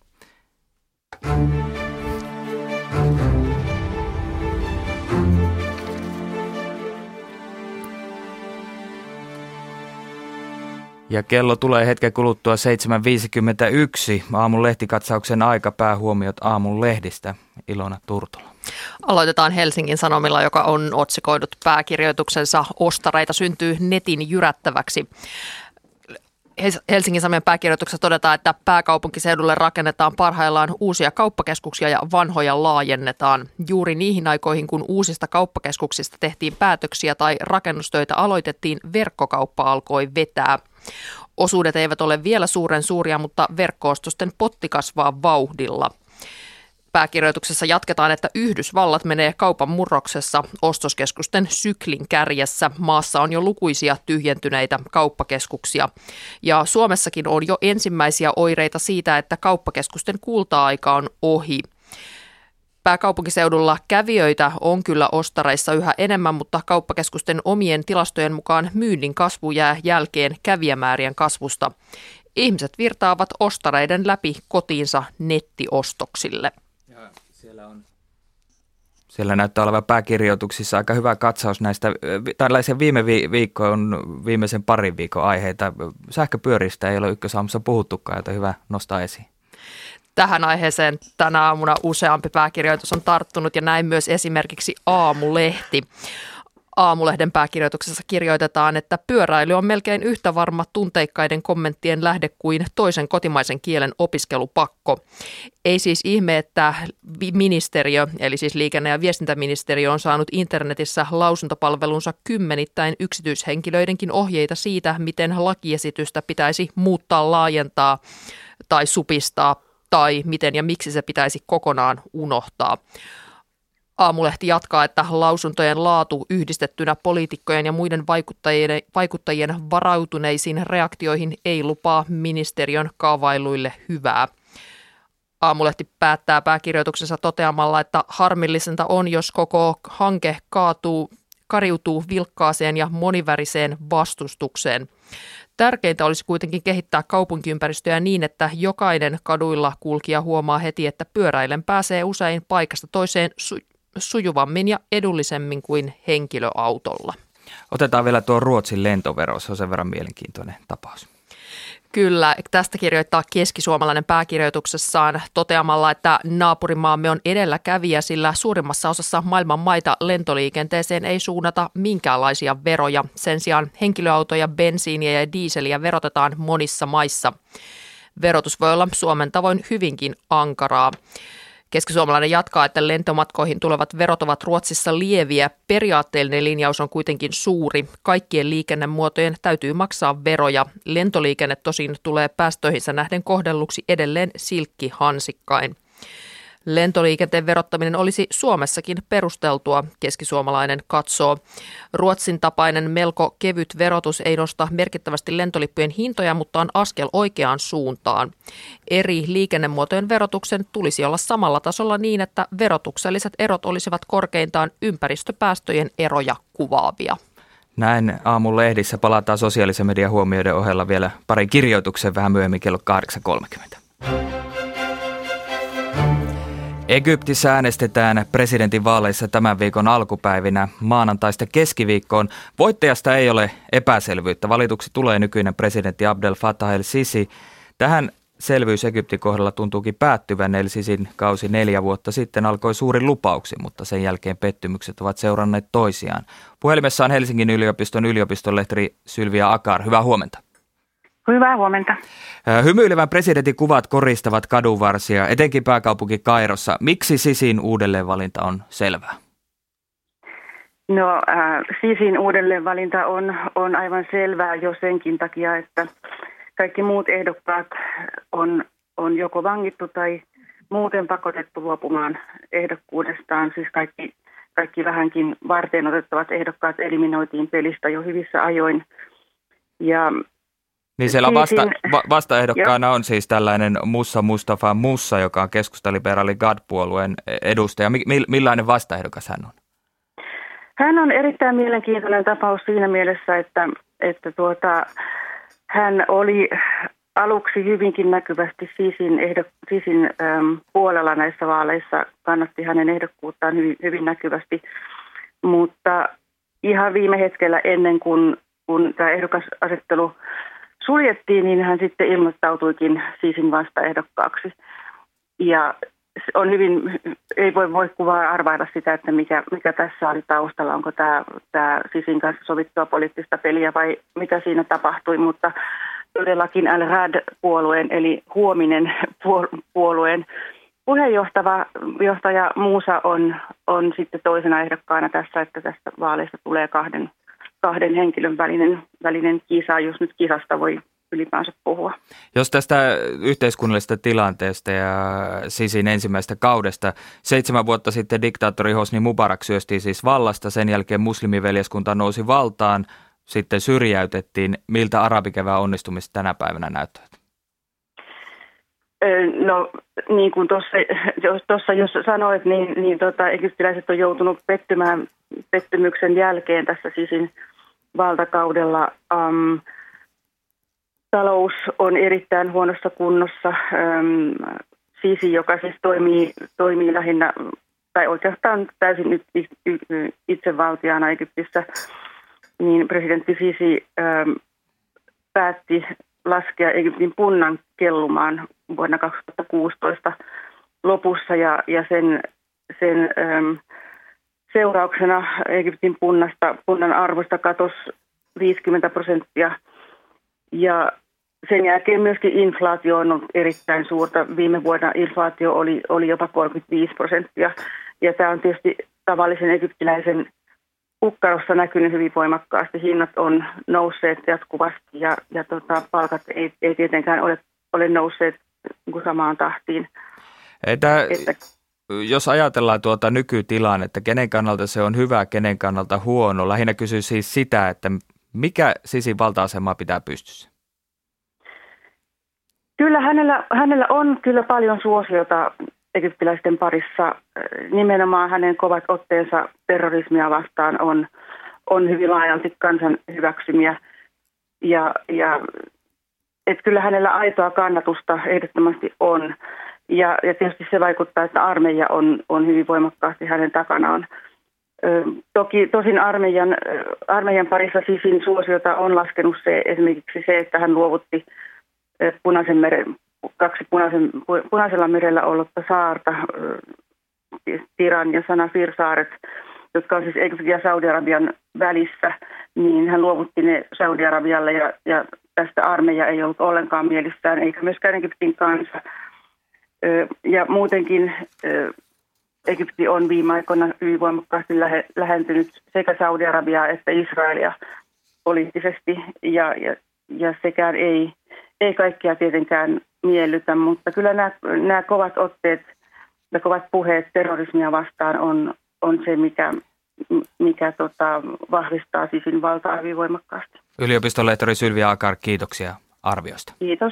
Ja kello tulee hetken kuluttua 7.51. Aamun lehtikatsauksen aika, päähuomiot aamun lehdistä. Ilona Turtola. Aloitetaan Helsingin Sanomilla, joka on otsikoidut pääkirjoituksensa "Ostareita syntyy netin jyrättäväksi". Helsingin Sanomien pääkirjoituksessa todetaan, että pääkaupunkiseudulle rakennetaan parhaillaan uusia kauppakeskuksia ja vanhoja laajennetaan. Juuri niihin aikoihin, kun uusista kauppakeskuksista tehtiin päätöksiä tai rakennustöitä aloitettiin, verkkokauppa alkoi vetää. Osuudet eivät ole vielä suuren suuria, mutta verkko-ostosten potti kasvaa vauhdilla. Pääkirjoituksessa jatketaan, että Yhdysvallat menee kaupan murroksessa ostoskeskusten syklin kärjessä. Maassa on jo lukuisia tyhjentyneitä kauppakeskuksia. Ja Suomessakin on jo ensimmäisiä oireita siitä, että kauppakeskusten kulta-aika on ohi. Pääkaupunkiseudulla kävijöitä on kyllä ostareissa yhä enemmän, mutta kauppakeskusten omien tilastojen mukaan myynnin kasvu jää jälkeen kävijämäärien kasvusta. Ihmiset virtaavat ostareiden läpi kotiinsa nettiostoksille. Siellä näyttää olevan pääkirjoituksissa aika hyvä katsaus näistä tällaisia viimeisen parin viikon aiheita. Sähköpyöristä ei ole Ykkösaamussa puhuttukaan, joten hyvä nostaa esiin. Tähän aiheeseen tänä aamuna useampi pääkirjoitus on tarttunut ja näin myös esimerkiksi Aamulehti. Aamulehden pääkirjoituksessa kirjoitetaan, että pyöräily on melkein yhtä varma tunteikkaiden kommenttien lähde kuin toisen kotimaisen kielen opiskelupakko. Ei siis ihme, että ministeriö, eli siis liikenne- ja viestintäministeriö on saanut internetissä lausuntopalvelunsa kymmenittäin yksityishenkilöidenkin ohjeita siitä, miten lakiesitystä pitäisi muuttaa, laajentaa tai supistaa tai miten ja miksi se pitäisi kokonaan unohtaa. Aamulehti jatkaa, että lausuntojen laatu yhdistettynä poliitikkojen ja muiden vaikuttajien varautuneisiin reaktioihin ei lupaa ministeriön kaavailuille hyvää. Aamulehti päättää pääkirjoituksensa toteamalla, että harmillisinta on, jos koko hanke kariutuu vilkkaaseen ja moniväriseen vastustukseen. Tärkeintä olisi kuitenkin kehittää kaupunkiympäristöjä niin, että jokainen kaduilla kulkija huomaa heti, että pyöräillen pääsee usein paikasta toiseen sujuvammin ja edullisemmin kuin henkilöautolla. Otetaan vielä tuo Ruotsin lentovero, se on sen verran mielenkiintoinen tapaus. Kyllä, tästä kirjoittaa keskisuomalainen pääkirjoituksessaan toteamalla, että naapurimaamme on edelläkävijä, sillä suurimmassa osassa maailman maita lentoliikenteeseen ei suunnata minkäänlaisia veroja. Sen sijaan henkilöautoja, bensiiniä ja diiseliä verotetaan monissa maissa. Verotus voi olla Suomen tavoin hyvinkin ankaraa. Keskisuomalainen jatkaa, että lentomatkoihin tulevat verot ovat Ruotsissa lieviä. Periaatteellinen linjaus on kuitenkin suuri. Kaikkien liikennemuotojen täytyy maksaa veroja. Lentoliikenne tosin tulee päästöihinsä nähden kohdelluksi edelleen silkkihansikkain. Lentoliikenteen verottaminen olisi Suomessakin perusteltua, keskisuomalainen katsoo. Ruotsin tapainen melko kevyt verotus ei nosta merkittävästi lentolippujen hintoja, mutta on askel oikeaan suuntaan. Eri liikennemuotojen verotuksen tulisi olla samalla tasolla niin, että verotukselliset erot olisivat korkeintaan ympäristöpäästöjen eroja kuvaavia. Näin aamun lehdissä palataan sosiaalisen median huomioiden ohella vielä pari kirjoituksen vähän myöhemmin kello 8.30. Egyptissä äänestetään presidentinvaaleissa tämän viikon alkupäivinä maanantaista keskiviikkoon. Voittajasta ei ole epäselvyyttä. Valituksi tulee nykyinen presidentti Abdel Fattah el-Sisi. Tähän selvyys Egyptin kohdalla tuntuukin päättyvän, eli Sisin kausi 4 vuotta sitten alkoi suurin lupauksin, mutta sen jälkeen pettymykset ovat seuranneet toisiaan. Puhelimessa on Helsingin yliopiston yliopistonlehtori Sylvia Akar. Hyvää huomenta. Hyvää huomenta. Hymyilevän presidentin kuvat koristavat kadunvarsia, etenkin pääkaupunki Kairossa. Miksi Sisin uudelleenvalinta on selvää? No Sisin uudelleenvalinta on aivan selvää jo senkin takia, että kaikki muut ehdokkaat on joko vangittu tai muuten pakotettu luopumaan ehdokkuudestaan. Siis kaikki vähänkin varten otettavat ehdokkaat eliminoitiin pelistä jo hyvissä ajoin. Ja niin siellä vastaehdokkaana on siis tällainen Musa Mustafa Musa, joka on keskustaliberaali GAD-puolueen edustaja. Millainen vastaehdokas hän on? Hän on erittäin mielenkiintoinen tapaus siinä mielessä, että hän oli aluksi hyvinkin näkyvästi Sisin puolella näissä vaaleissa, kannatti hänen ehdokkuuttaan hyvin näkyvästi, mutta ihan viime hetkellä ennen kuin tämä ehdokasasettelu suljettiin, niin hän sitten ilmoittautuikin Sisin vastaehdokkaaksi. Ja on hyvin, ei voi kuvaa arvailla sitä, että mikä tässä oli taustalla, onko tämä Sisin kanssa sovittua poliittista peliä vai mitä siinä tapahtui, mutta todellakin Al-Rad-puolueen eli Huominen puolueen puheenjohtaja Musa on sitten toisena ehdokkaana tässä, että tästä vaaleista tulee kahden henkilön välinen kisa, jos nyt kisasta voi ylipäänsä puhua. Jos tästä yhteiskunnallisesta tilanteesta ja Sisin ensimmäisestä kaudesta 7 vuotta sitten diktaattori Hosni Mubarak syöstiin siis vallasta, sen jälkeen muslimiveljeskunta nousi valtaan, sitten syrjäytettiin. Miltä arabikevään onnistumista tänä päivänä näyttävät? No niin kuin tuossa jos sanoit, niin egyptiläiset on joutunut pettymyksen jälkeen tässä Sisin valtakaudella. Talous on erittäin huonossa kunnossa. Sisi, joka siis toimii lähinnä, tai oikeastaan täysin itsevaltiana Egyptissä, niin presidentti Sisi päätti laskea Egyptin punnan kellumaan vuonna 2016 lopussa ja sen seurauksena Egyptin punnan arvosta katosi 50%. Ja sen jälkeen myöskin inflaatio on ollut erittäin suurta. Viime vuonna inflaatio oli jopa 35%. Ja tämä on tietysti tavallisen egyptiläisen kukkarossa näkynyt hyvin voimakkaasti. Hinnat on nousseet jatkuvasti ja palkat ei tietenkään ole nousseet samaan tahtiin. Jos ajatellaan tuota nykytilannetta, kenen kannalta se on hyvä, kenen kannalta huono, lähinnä kysyy siis sitä, että mikä Sisin valta-asemaa pitää pystyssä? Kyllä hänellä on kyllä paljon suosiota egyptiläisten parissa. Nimenomaan hänen kovat otteensa terrorismia vastaan on hyvin laajalti kansan hyväksymiä. Ja että kyllä hänellä aitoa kannatusta ehdottomasti on. Ja tietysti se vaikuttaa, että armeija on hyvin voimakkaasti hänen takanaan. Tosin armeijan parissa Sisin suosiota on laskenut esimerkiksi se, että hän luovutti kaksi Punaisella merellä ollutta saarta, Tiran ja Sanafir-saaret, jotka on siis Egyptin ja Saudi-Arabian välissä, niin hän luovutti ne Saudi-Arabialle ja tästä armeija ei ollut ollenkaan mielissään, eikä myöskään Egyptin kanssa. Ja muutenkin Egypti on viime aikoina hyvin voimakkaasti lähentynyt sekä Saudi-Arabiaa että Israelia poliittisesti ja sekään ei kaikkia tietenkään miellytä, mutta kyllä nämä kovat otteet ja kovat puheet terrorismia vastaan on se, mikä vahvistaa Sisin valtaa hyvin voimakkaasti. Yliopistonlehtori Sylvia Akar, kiitoksia arviosta. Kiitos.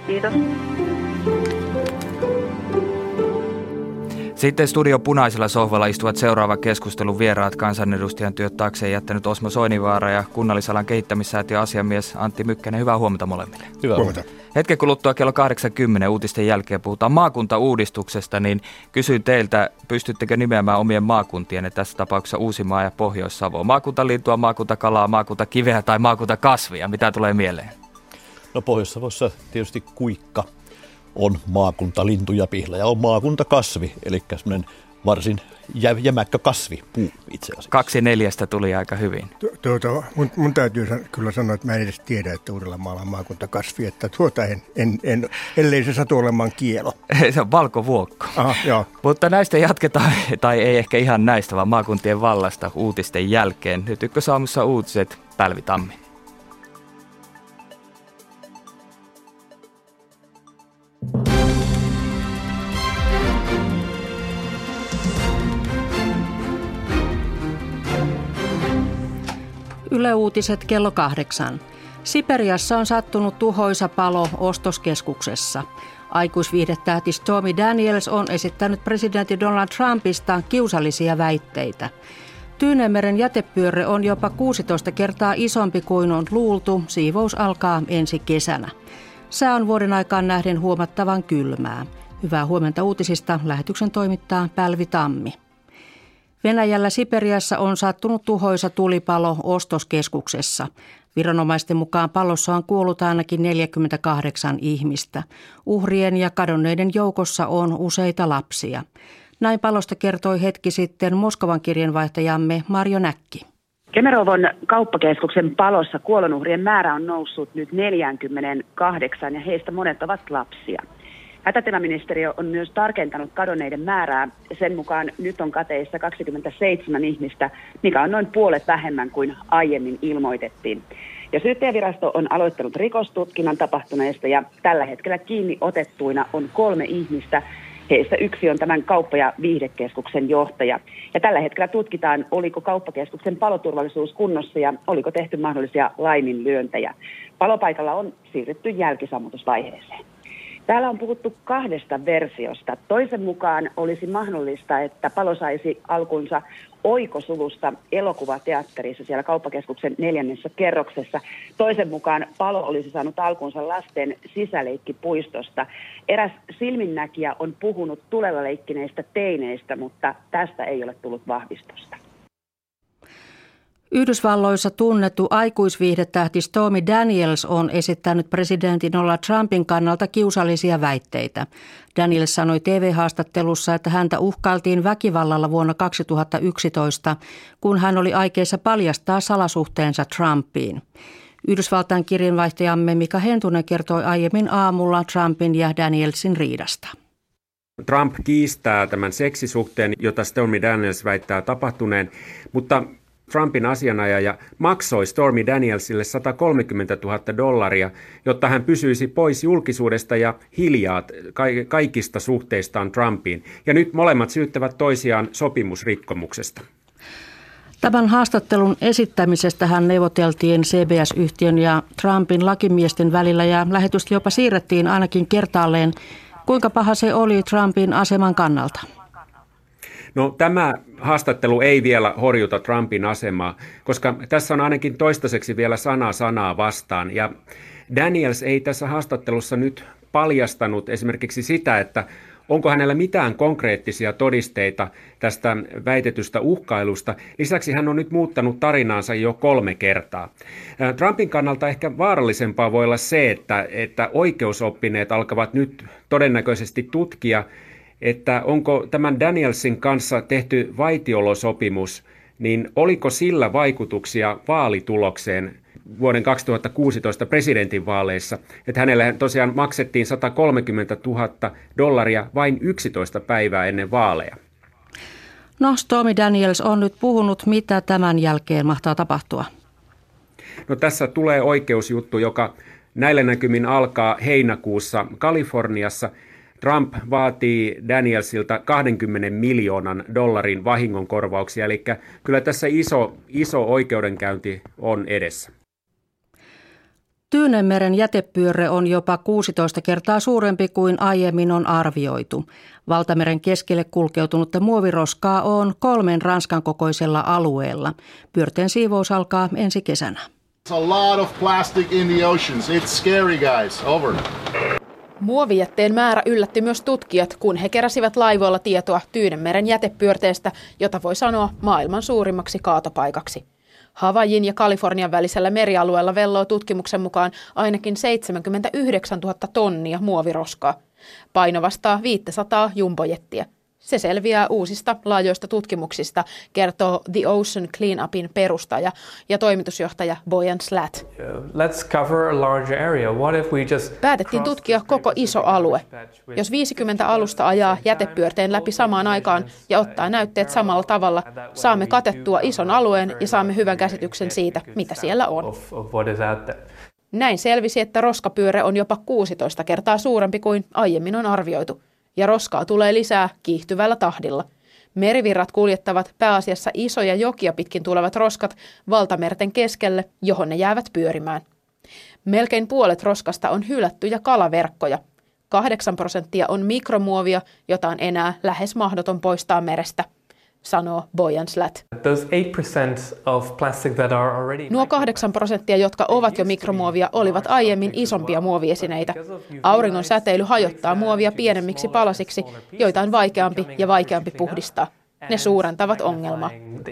Sitten studio punaisella sohvalla istuvat seuraava keskustelun vieraat kansanedustajan työt taakseen jättänyt Osmo Soininvaara ja kunnallisalan kehittämissäätiön asiamies Antti Mykkänen. Hyvää huomenta molemmille. Hyvää huomenta. Hetken kuluttua kello 80 uutisten jälkeen puhutaan maakuntauudistuksesta, niin kysyn teiltä, pystyttekö nimeämään omien maakuntien, tässä tapauksessa Uusimaa ja Pohjois-Savo? Maakuntalintua, maakuntakalaa, maakuntakiveä tai maakuntakasvia, mitä tulee mieleen? No Pohjois-Savossa tietysti Kuikka on maakuntalintu ja pihlaja on maakuntakasvi, eli semmoinen varsin jämäkkä kasvipuu itse asiassa. 2 4 tuli aika hyvin. Mun täytyy kyllä sanoa, että mä en edes tiedä, että Uudellamaalla on maakuntakasvi, että ellei se satu olemaan kielo. Se on valkovuokko. Aha, joo. Mutta näistä jatketaan, tai ei ehkä ihan näistä, vaan maakuntien vallasta uutisten jälkeen. Nyt Ykkösaamussa uutiset, Pälvi Tammi. Yle Uutiset kello 8. Siperiassa on sattunut tuhoisa palo ostoskeskuksessa. Aikuisviihdetähti Stormy Daniels on esittänyt presidentti Donald Trumpista kiusallisia väitteitä. Tyynenmeren jätepyörre on jopa 16 kertaa isompi kuin on luultu. Siivous alkaa ensi kesänä. Sää on vuoden aikaan nähden huomattavan kylmää. Hyvää huomenta uutisista. Lähetyksen toimittaa Pälvi Tammi. Venäjällä Siperiassa on sattunut tuhoisa tulipalo ostoskeskuksessa. Viranomaisten mukaan palossa on kuollut ainakin 48 ihmistä. Uhrien ja kadonneiden joukossa on useita lapsia. Näin palosta kertoi hetki sitten Moskovan kirjeenvaihtajamme Marjo Näkki. Kemerovon kauppakeskuksen palossa kuolonuhrien määrä on noussut nyt 48 ja heistä monet ovat lapsia. Hätätilaministeriö on myös tarkentanut kadonneiden määrää. Sen mukaan nyt on kateissa 27 ihmistä, mikä on noin puolet vähemmän kuin aiemmin ilmoitettiin. Ja syyttäjävirasto on aloittanut rikostutkinnan tapahtuneesta ja tällä hetkellä kiinni otettuina on 3 ihmistä. Heistä yksi on tämän kauppa- ja viihdekeskuksen johtaja. Ja tällä hetkellä tutkitaan, oliko kauppakeskuksen paloturvallisuus kunnossa ja oliko tehty mahdollisia laiminlyöntejä. Palopaikalla on siirrytty jälkisammutusvaiheeseen. Täällä on puhuttu 2 versiosta. Toisen mukaan olisi mahdollista, että palo saisi alkunsa oikosulusta elokuvateatterissa siellä kauppakeskuksen 4. kerroksessa. Toisen mukaan palo olisi saanut alkunsa lasten sisäleikkipuistosta. Eräs silminnäkijä on puhunut tulella leikkineistä teineistä, mutta tästä ei ole tullut vahvistusta. Yhdysvalloissa tunnettu aikuisviihdetähti Stormy Daniels on esittänyt presidentti Donald Trumpin kannalta kiusallisia väitteitä. Daniels sanoi TV-haastattelussa, että häntä uhkailtiin väkivallalla vuonna 2011, kun hän oli aikeissa paljastaa salasuhteensa Trumpiin. Yhdysvaltain kirjeenvaihtajamme Mika Hentunen kertoi aiemmin aamulla Trumpin ja Danielsin riidasta. Trump kiistää tämän seksisuhteen, jota Stormy Daniels väittää tapahtuneen, mutta Trumpin asianajaja maksoi Stormy Danielsille $130,000, jotta hän pysyisi pois julkisuudesta ja hiljaa kaikista suhteistaan Trumpiin. Ja nyt molemmat syyttävät toisiaan sopimusrikkomuksesta. Tämän haastattelun esittämisestä hän neuvoteltiin CBS-yhtiön ja Trumpin lakimiesten välillä ja lähetystä jopa siirrettiin ainakin kertaalleen. Kuinka paha se oli Trumpin aseman kannalta? No tämä haastattelu ei vielä horjuta Trumpin asemaa, koska tässä on ainakin toistaiseksi vielä sanaa vastaan. Ja Daniels ei tässä haastattelussa nyt paljastanut esimerkiksi sitä, että onko hänellä mitään konkreettisia todisteita tästä väitetystä uhkailusta. Lisäksi hän on nyt muuttanut tarinaansa jo 3 kertaa. Trumpin kannalta ehkä vaarallisempaa voi olla se, että oikeusoppineet alkavat nyt todennäköisesti tutkia, että onko tämän Danielsin kanssa tehty vaitiolosopimus, niin oliko sillä vaikutuksia vaalitulokseen vuoden 2016 presidentinvaaleissa, että hänelle tosiaan maksettiin $130,000 vain 11 päivää ennen vaaleja. No, Stormy Daniels on nyt puhunut, mitä tämän jälkeen mahtaa tapahtua. No tässä tulee oikeusjuttu, joka näillä näkymin alkaa heinäkuussa Kaliforniassa. Trump vaatii Danielsilta $20 miljoonan vahingonkorvauksia, eli kyllä tässä iso oikeudenkäynti on edessä. Tyynenmeren jätepyörre on jopa 16 kertaa suurempi kuin aiemmin on arvioitu. Valtameren keskelle kulkeutunutta muoviroskaa on 3 Ranskan kokoisella alueella. Pyörteen siivous alkaa ensi kesänä. A lot of plastic in the oceans. It's scary, guys. Over. Muovijätteen määrä yllätti myös tutkijat, kun he keräsivät laivoilla tietoa Tyynenmeren jätepyörteestä, jota voi sanoa maailman suurimmaksi kaatopaikaksi. Havaijin ja Kalifornian välisellä merialueella velloo tutkimuksen mukaan ainakin 79 000 tonnia muoviroskaa. Paino vastaa 500 jumbojettiä. Se selviää uusista laajoista tutkimuksista, kertoo The Ocean Cleanupin perustaja ja toimitusjohtaja Boyan Slat. Päätettiin tutkia koko iso alue. Jos 50 alusta ajaa jätepyörteen läpi samaan aikaan ja ottaa näytteet samalla tavalla, saamme katettua ison alueen ja saamme hyvän käsityksen siitä, mitä siellä on. Näin selvisi, että roskapyöre on jopa 16 kertaa suurempi kuin aiemmin on arvioitu. Ja roskaa tulee lisää kiihtyvällä tahdilla. Merivirrat kuljettavat pääasiassa isoja jokia pitkin tulevat roskat valtamerten keskelle, johon ne jäävät pyörimään. Melkein puolet roskasta on hylättyjä kalaverkkoja. 8% on mikromuovia, jota on enää lähes mahdoton poistaa merestä, sanoo Boyan Slat. Nuo 8%, jotka ovat jo mikromuovia, olivat aiemmin isompia muoviesineitä. Auringon säteily hajottaa muovia pienemmiksi palasiksi, joita on vaikeampi ja vaikeampi puhdistaa. Ne suurentavat ongelmaa.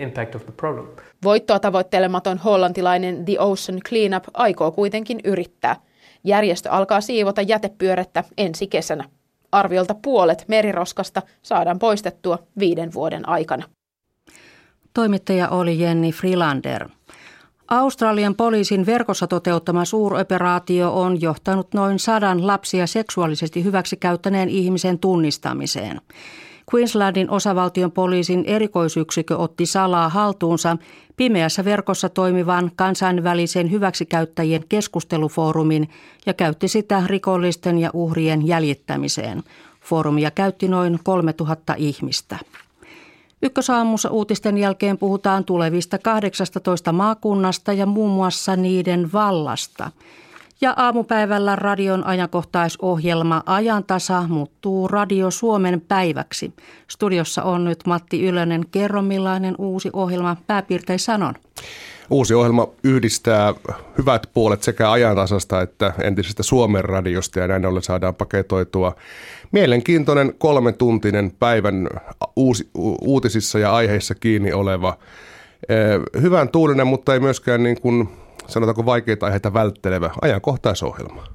Voittoa tavoittelematon hollantilainen The Ocean Cleanup aikoo kuitenkin yrittää. Järjestö alkaa siivota jätepyörettä ensi kesänä. Arviolta puolet meriroskasta saadaan poistettua 5 vuoden aikana. Toimittaja oli Jenni Frilander. Australian poliisin verkossa toteuttama suuroperaatio on johtanut noin 100 lapsia seksuaalisesti hyväksikäyttäneen ihmisen tunnistamiseen. Queenslandin osavaltion poliisin erikoisyksikkö otti salaa haltuunsa pimeässä verkossa toimivan kansainvälisen hyväksikäyttäjien keskustelufoorumin ja käytti sitä rikollisten ja uhrien jäljittämiseen. Foorumia käytti noin 3000 ihmistä. Ykkösaamussa uutisten jälkeen puhutaan tulevista 18 maakunnasta ja muun muassa niiden vallasta. Ja aamupäivällä radion ajankohtaisohjelma Ajantasa muuttuu Radio Suomen päiväksi. Studiossa on nyt Matti Ylönen. Kerro, millainen uusi ohjelma pääpiirteissanon? Uusi ohjelma yhdistää hyvät puolet sekä Ajantasasta että entisestä Suomen radiosta ja näin ollen saadaan paketoitua mielenkiintoinen 3-tuntinen päivän uutisissa ja aiheissa kiinni oleva hyvän tuulinen, mutta ei myöskään niin kuin sanotaanko vaikeita aiheita välttelevä ajankohtaisohjelma.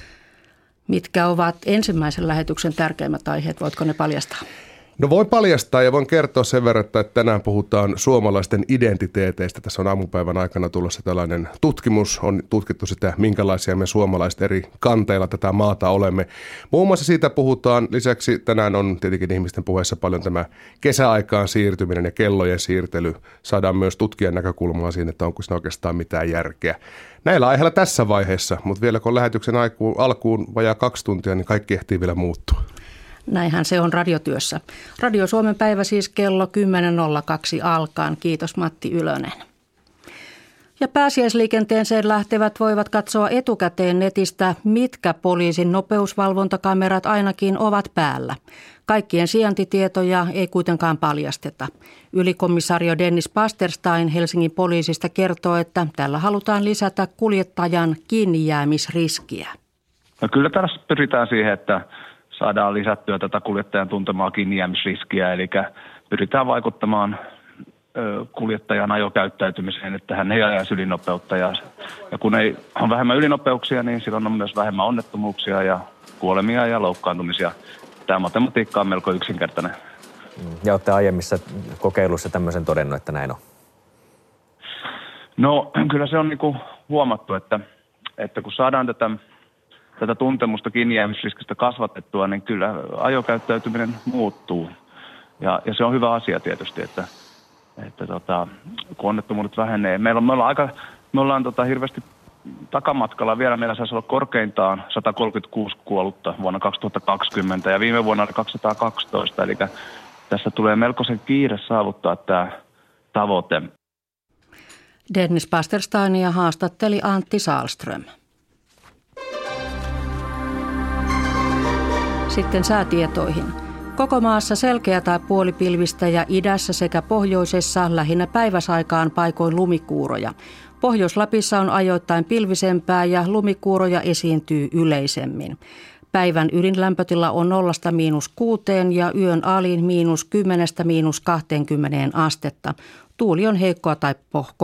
Mitkä ovat ensimmäisen lähetyksen tärkeimmät aiheet? Voitko ne paljastaa? No voin paljastaa ja voin kertoa sen verran, että tänään puhutaan suomalaisten identiteeteistä. Tässä on aamupäivän aikana tulossa tällainen tutkimus. On tutkittu sitä, minkälaisia me suomalaiset eri kanteilla tätä maata olemme. Muun muassa siitä puhutaan. Lisäksi tänään on tietenkin ihmisten puheessa paljon tämä kesäaikaan siirtyminen ja kellojen siirtely. Saadaan myös tutkijan näkökulmaa siinä, että onko siinä oikeastaan mitään järkeä. Näillä aiheilla tässä vaiheessa, mutta vielä kun lähetyksen alkuun vajaa 2 tuntia, niin kaikki ehtii vielä muuttua. Näinhän se on radiotyössä. Radio Suomen päivä siis kello 10.02 alkaen. Kiitos Matti Ylönen. Ja pääsiäisliikenteeseen lähtevät voivat katsoa etukäteen netistä, mitkä poliisin nopeusvalvontakamerat ainakin ovat päällä. Kaikkien sijaintitietoja ei kuitenkaan paljasteta. Ylikomissario Dennis Pasterstein Helsingin poliisista kertoo, että tällä halutaan lisätä kuljettajan kiinnijäämisriskiä. No kyllä tässä pyritään siihen, että saadaan lisättyä tätä kuljettajan tuntemaa kiinnijäämisriskiä, eli pyritään vaikuttamaan kuljettajan ajokäyttäytymiseen, että hän ei ajaisi ylinopeutta. Ja kun on vähemmän ylinopeuksia, niin silloin on myös vähemmän onnettomuuksia ja kuolemia ja loukkaantumisia. Tämä matematiikka on melko yksinkertainen. Ja olette aiemmissa kokeiluissa tämmöisen todennut, että näin on? No kyllä se on niinku huomattu, että kun saadaan tätä tuntemusta kiinnijäämisriskistä kasvatettua, niin kyllä ajokäyttäytyminen muuttuu. Ja se on hyvä asia tietysti, että kun onnettomuudet vähenee. Me ollaan hirveästi takamatkalla vielä. Meillä saisi olla korkeintaan 136 kuollutta vuonna 2020 ja viime vuonna oli 212. Eli tässä tulee melkoisen kiire saavuttaa tämä tavoite. Dennis Pastersteinia haastatteli Antti Sahlström. Sitten säätietoihin. Koko maassa selkeä tai puolipilvistä ja idässä sekä pohjoisessa lähinnä päiväsaikaan paikoin lumikuuroja. Pohjois-Lapissa on ajoittain pilvisempää ja lumikuuroja esiintyy yleisemmin. Päivän ydinlämpötila on 0–6 ja yön alin -10–20 astetta. Tuuli on heikkoa tai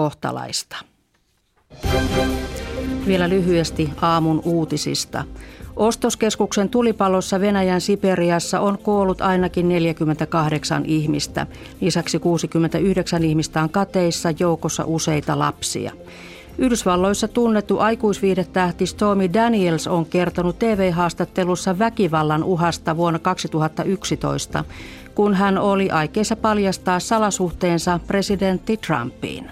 kohtalaista. Vielä lyhyesti aamun uutisista. Ostoskeskuksen tulipalossa Venäjän Siperiassa on kuollut ainakin 48 ihmistä. Lisäksi 69 ihmistä on kateissa, joukossa useita lapsia. Yhdysvalloissa tunnettu aikuisviihdetähti Stormy Daniels on kertonut TV-haastattelussa väkivallan uhasta vuonna 2011, kun hän oli aikeissa paljastaa salasuhteensa presidentti Trumpiin.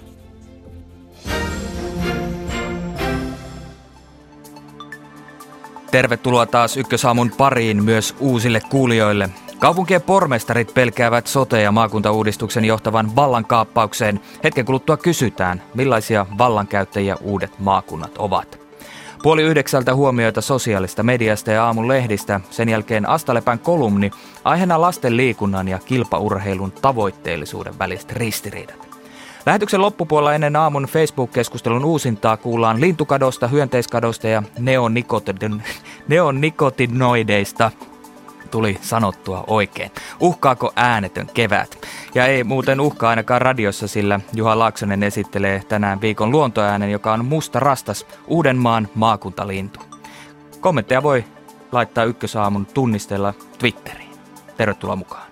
Tervetuloa taas Ykkösaamun pariin myös uusille kuulijoille. Kaupunkien pormestarit pelkäävät sote- ja maakuntauudistuksen johtavan vallankaappaukseen. Hetken kuluttua kysytään, millaisia vallankäyttäjiä uudet maakunnat ovat. 8:30 huomioita sosiaalista mediasta ja aamun lehdistä. Sen jälkeen Asta Lepän kolumni, aiheena lasten liikunnan ja kilpaurheilun tavoitteellisuuden väliset ristiriidat. Lähetyksen loppupuolella ennen aamun Facebook-keskustelun uusintaa kuullaan lintukadosta, hyönteiskadosta ja neonikotinoideista. Tuli sanottua oikein. Uhkaako äänetön kevät? Ja ei muuten uhkaa ainakaan radiossa, sillä Juha Laaksonen esittelee tänään viikon luontoäänen, joka on musta rastas Uudenmaan maakuntalintu. Kommentteja voi laittaa Ykkösaamun tunnisteella Twitteriin. Tervetuloa mukaan.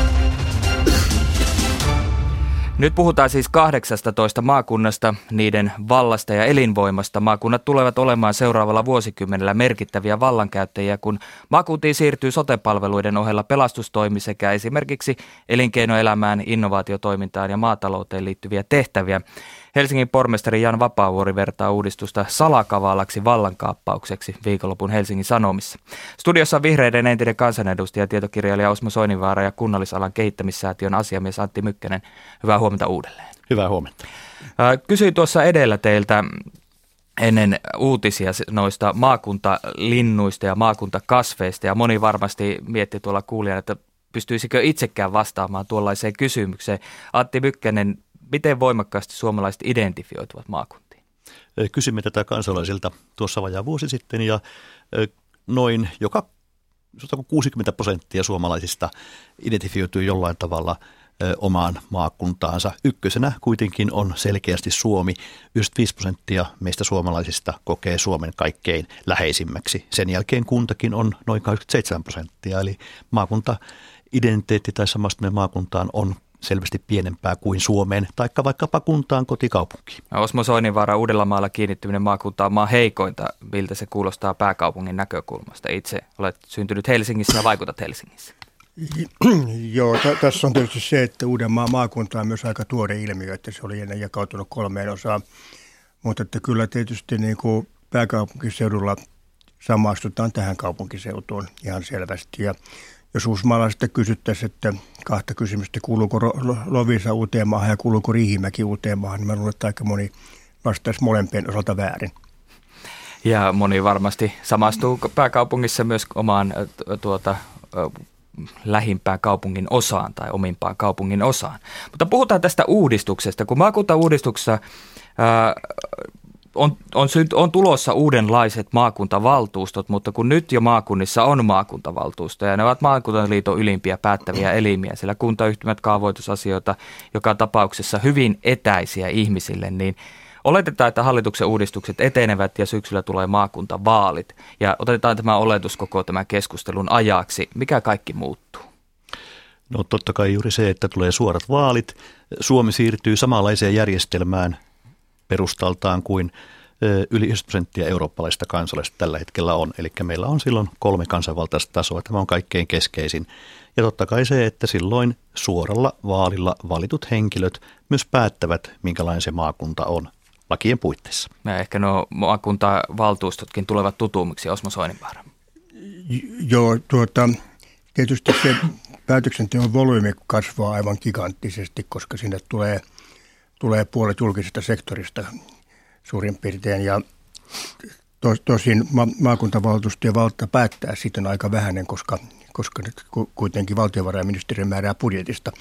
Nyt puhutaan siis 18 maakunnasta, niiden vallasta ja elinvoimasta. Maakunnat tulevat olemaan seuraavalla vuosikymmenellä merkittäviä vallankäyttäjiä, kun maakuntiin siirtyy sote-palveluiden ohella pelastustoimi sekä esimerkiksi elinkeinoelämään, innovaatiotoimintaan ja maatalouteen liittyviä tehtäviä. Helsingin pormestari Jan Vapaavuori vertaa uudistusta salakavalaksi vallankaappaukseksi viikonlopun Helsingin Sanomissa. Studiossa on vihreiden entinen kansanedustaja, tietokirjailija Osmo Soininvaara ja kunnallisalan kehittämissäätiön asiamies Antti Mykkänen. Hyvää huomenta uudelleen. Hyvää huomenta. Kysyin tuossa edellä teiltä ennen uutisia noista maakuntalinnuista ja maakuntakasveista, ja moni varmasti mietti tuolla kuulijana, että pystyisikö itsekään vastaamaan tuollaiseen kysymykseen. Antti Mykkänen, miten voimakkaasti suomalaiset identifioituvat maakuntiin? Kysymme tätä kansalaisilta tuossa vajaa vuosi sitten, ja noin joka 60% suomalaisista identifioituu jollain tavalla omaan maakuntaansa. Ykkösenä kuitenkin on selkeästi Suomi. 95% meistä suomalaisista kokee Suomen kaikkein läheisimmäksi. Sen jälkeen kuntakin on noin 27%, eli maakunta-identiteetti tai samastuminen maakuntaan on selvästi pienempää kuin Suomeen, taikka vaikkapa kuntaan kotikaupunkiin. Osmo Soininvaara, Uudellamaalla kiinnittyminen maakuntaan on maan heikointa. Miltä se kuulostaa pääkaupungin näkökulmasta? Itse olet syntynyt Helsingissä ja vaikutat Helsingissä. Joo, tässä on tietysti se, että Uudenmaan maakunta on myös aika tuore ilmiö, että se oli ennen jakautunut 3 osaan. Mutta että kyllä tietysti niin kuin pääkaupunkiseudulla samastutaan tähän kaupunkiseutuun ihan selvästi. Ja jos uusmaalaisista kysyttäisiin, että 2 kysymystä, kuuluuko Loviisa Uuteenmaahan ja kuuluuko Riihimäki Uuteenmaahan, niin mä luulen, että aika moni vastaisi molempien osalta väärin. Ja moni varmasti samastuu pääkaupungissa myös omaan lähimpään kaupungin osaan tai omimpaan kaupungin osaan. Mutta puhutaan tästä uudistuksesta. Kun maakuntauudistuksessa on tulossa uudenlaiset maakuntavaltuustot, mutta kun nyt jo maakunnissa on maakuntavaltuustoja, ne ovat maakuntaliiton ylimpiä päättäviä elimiä, sillä kuntayhtymät kaavoitusasioita joka tapauksessa hyvin etäisiä ihmisille, niin oletetaan, että hallituksen uudistukset etenevät ja syksyllä tulee maakuntavaalit. Ja otetaan tämä oletus koko tämän keskustelun ajaksi. Mikä kaikki muuttuu? No totta kai juuri se, että tulee suorat vaalit. Suomi siirtyy samanlaiseen järjestelmään perustaltaan kuin yli 90% eurooppalaisista kansalaisista tällä hetkellä on. Eli meillä on silloin 3 kansanvaltaista tasoa. Tämä on kaikkein keskeisin. Ja totta kai se, että silloin suoralla vaalilla valitut henkilöt myös päättävät, minkälainen se maakunta on lakien puitteissa. Ja ehkä nuo maakuntavaltuustotkin tulevat tutummiksi, Osmo Soininvaara. Joo, tietysti se päätöksenteon volyymi kasvaa aivan giganttisesti, koska sinne tulee puolet julkisesta sektorista suurin piirtein, ja tosin maakuntavaltuustojen valta päättää sitten aika vähäinen, koska nyt kuitenkin valtiovarainministeriö määrää budjetista.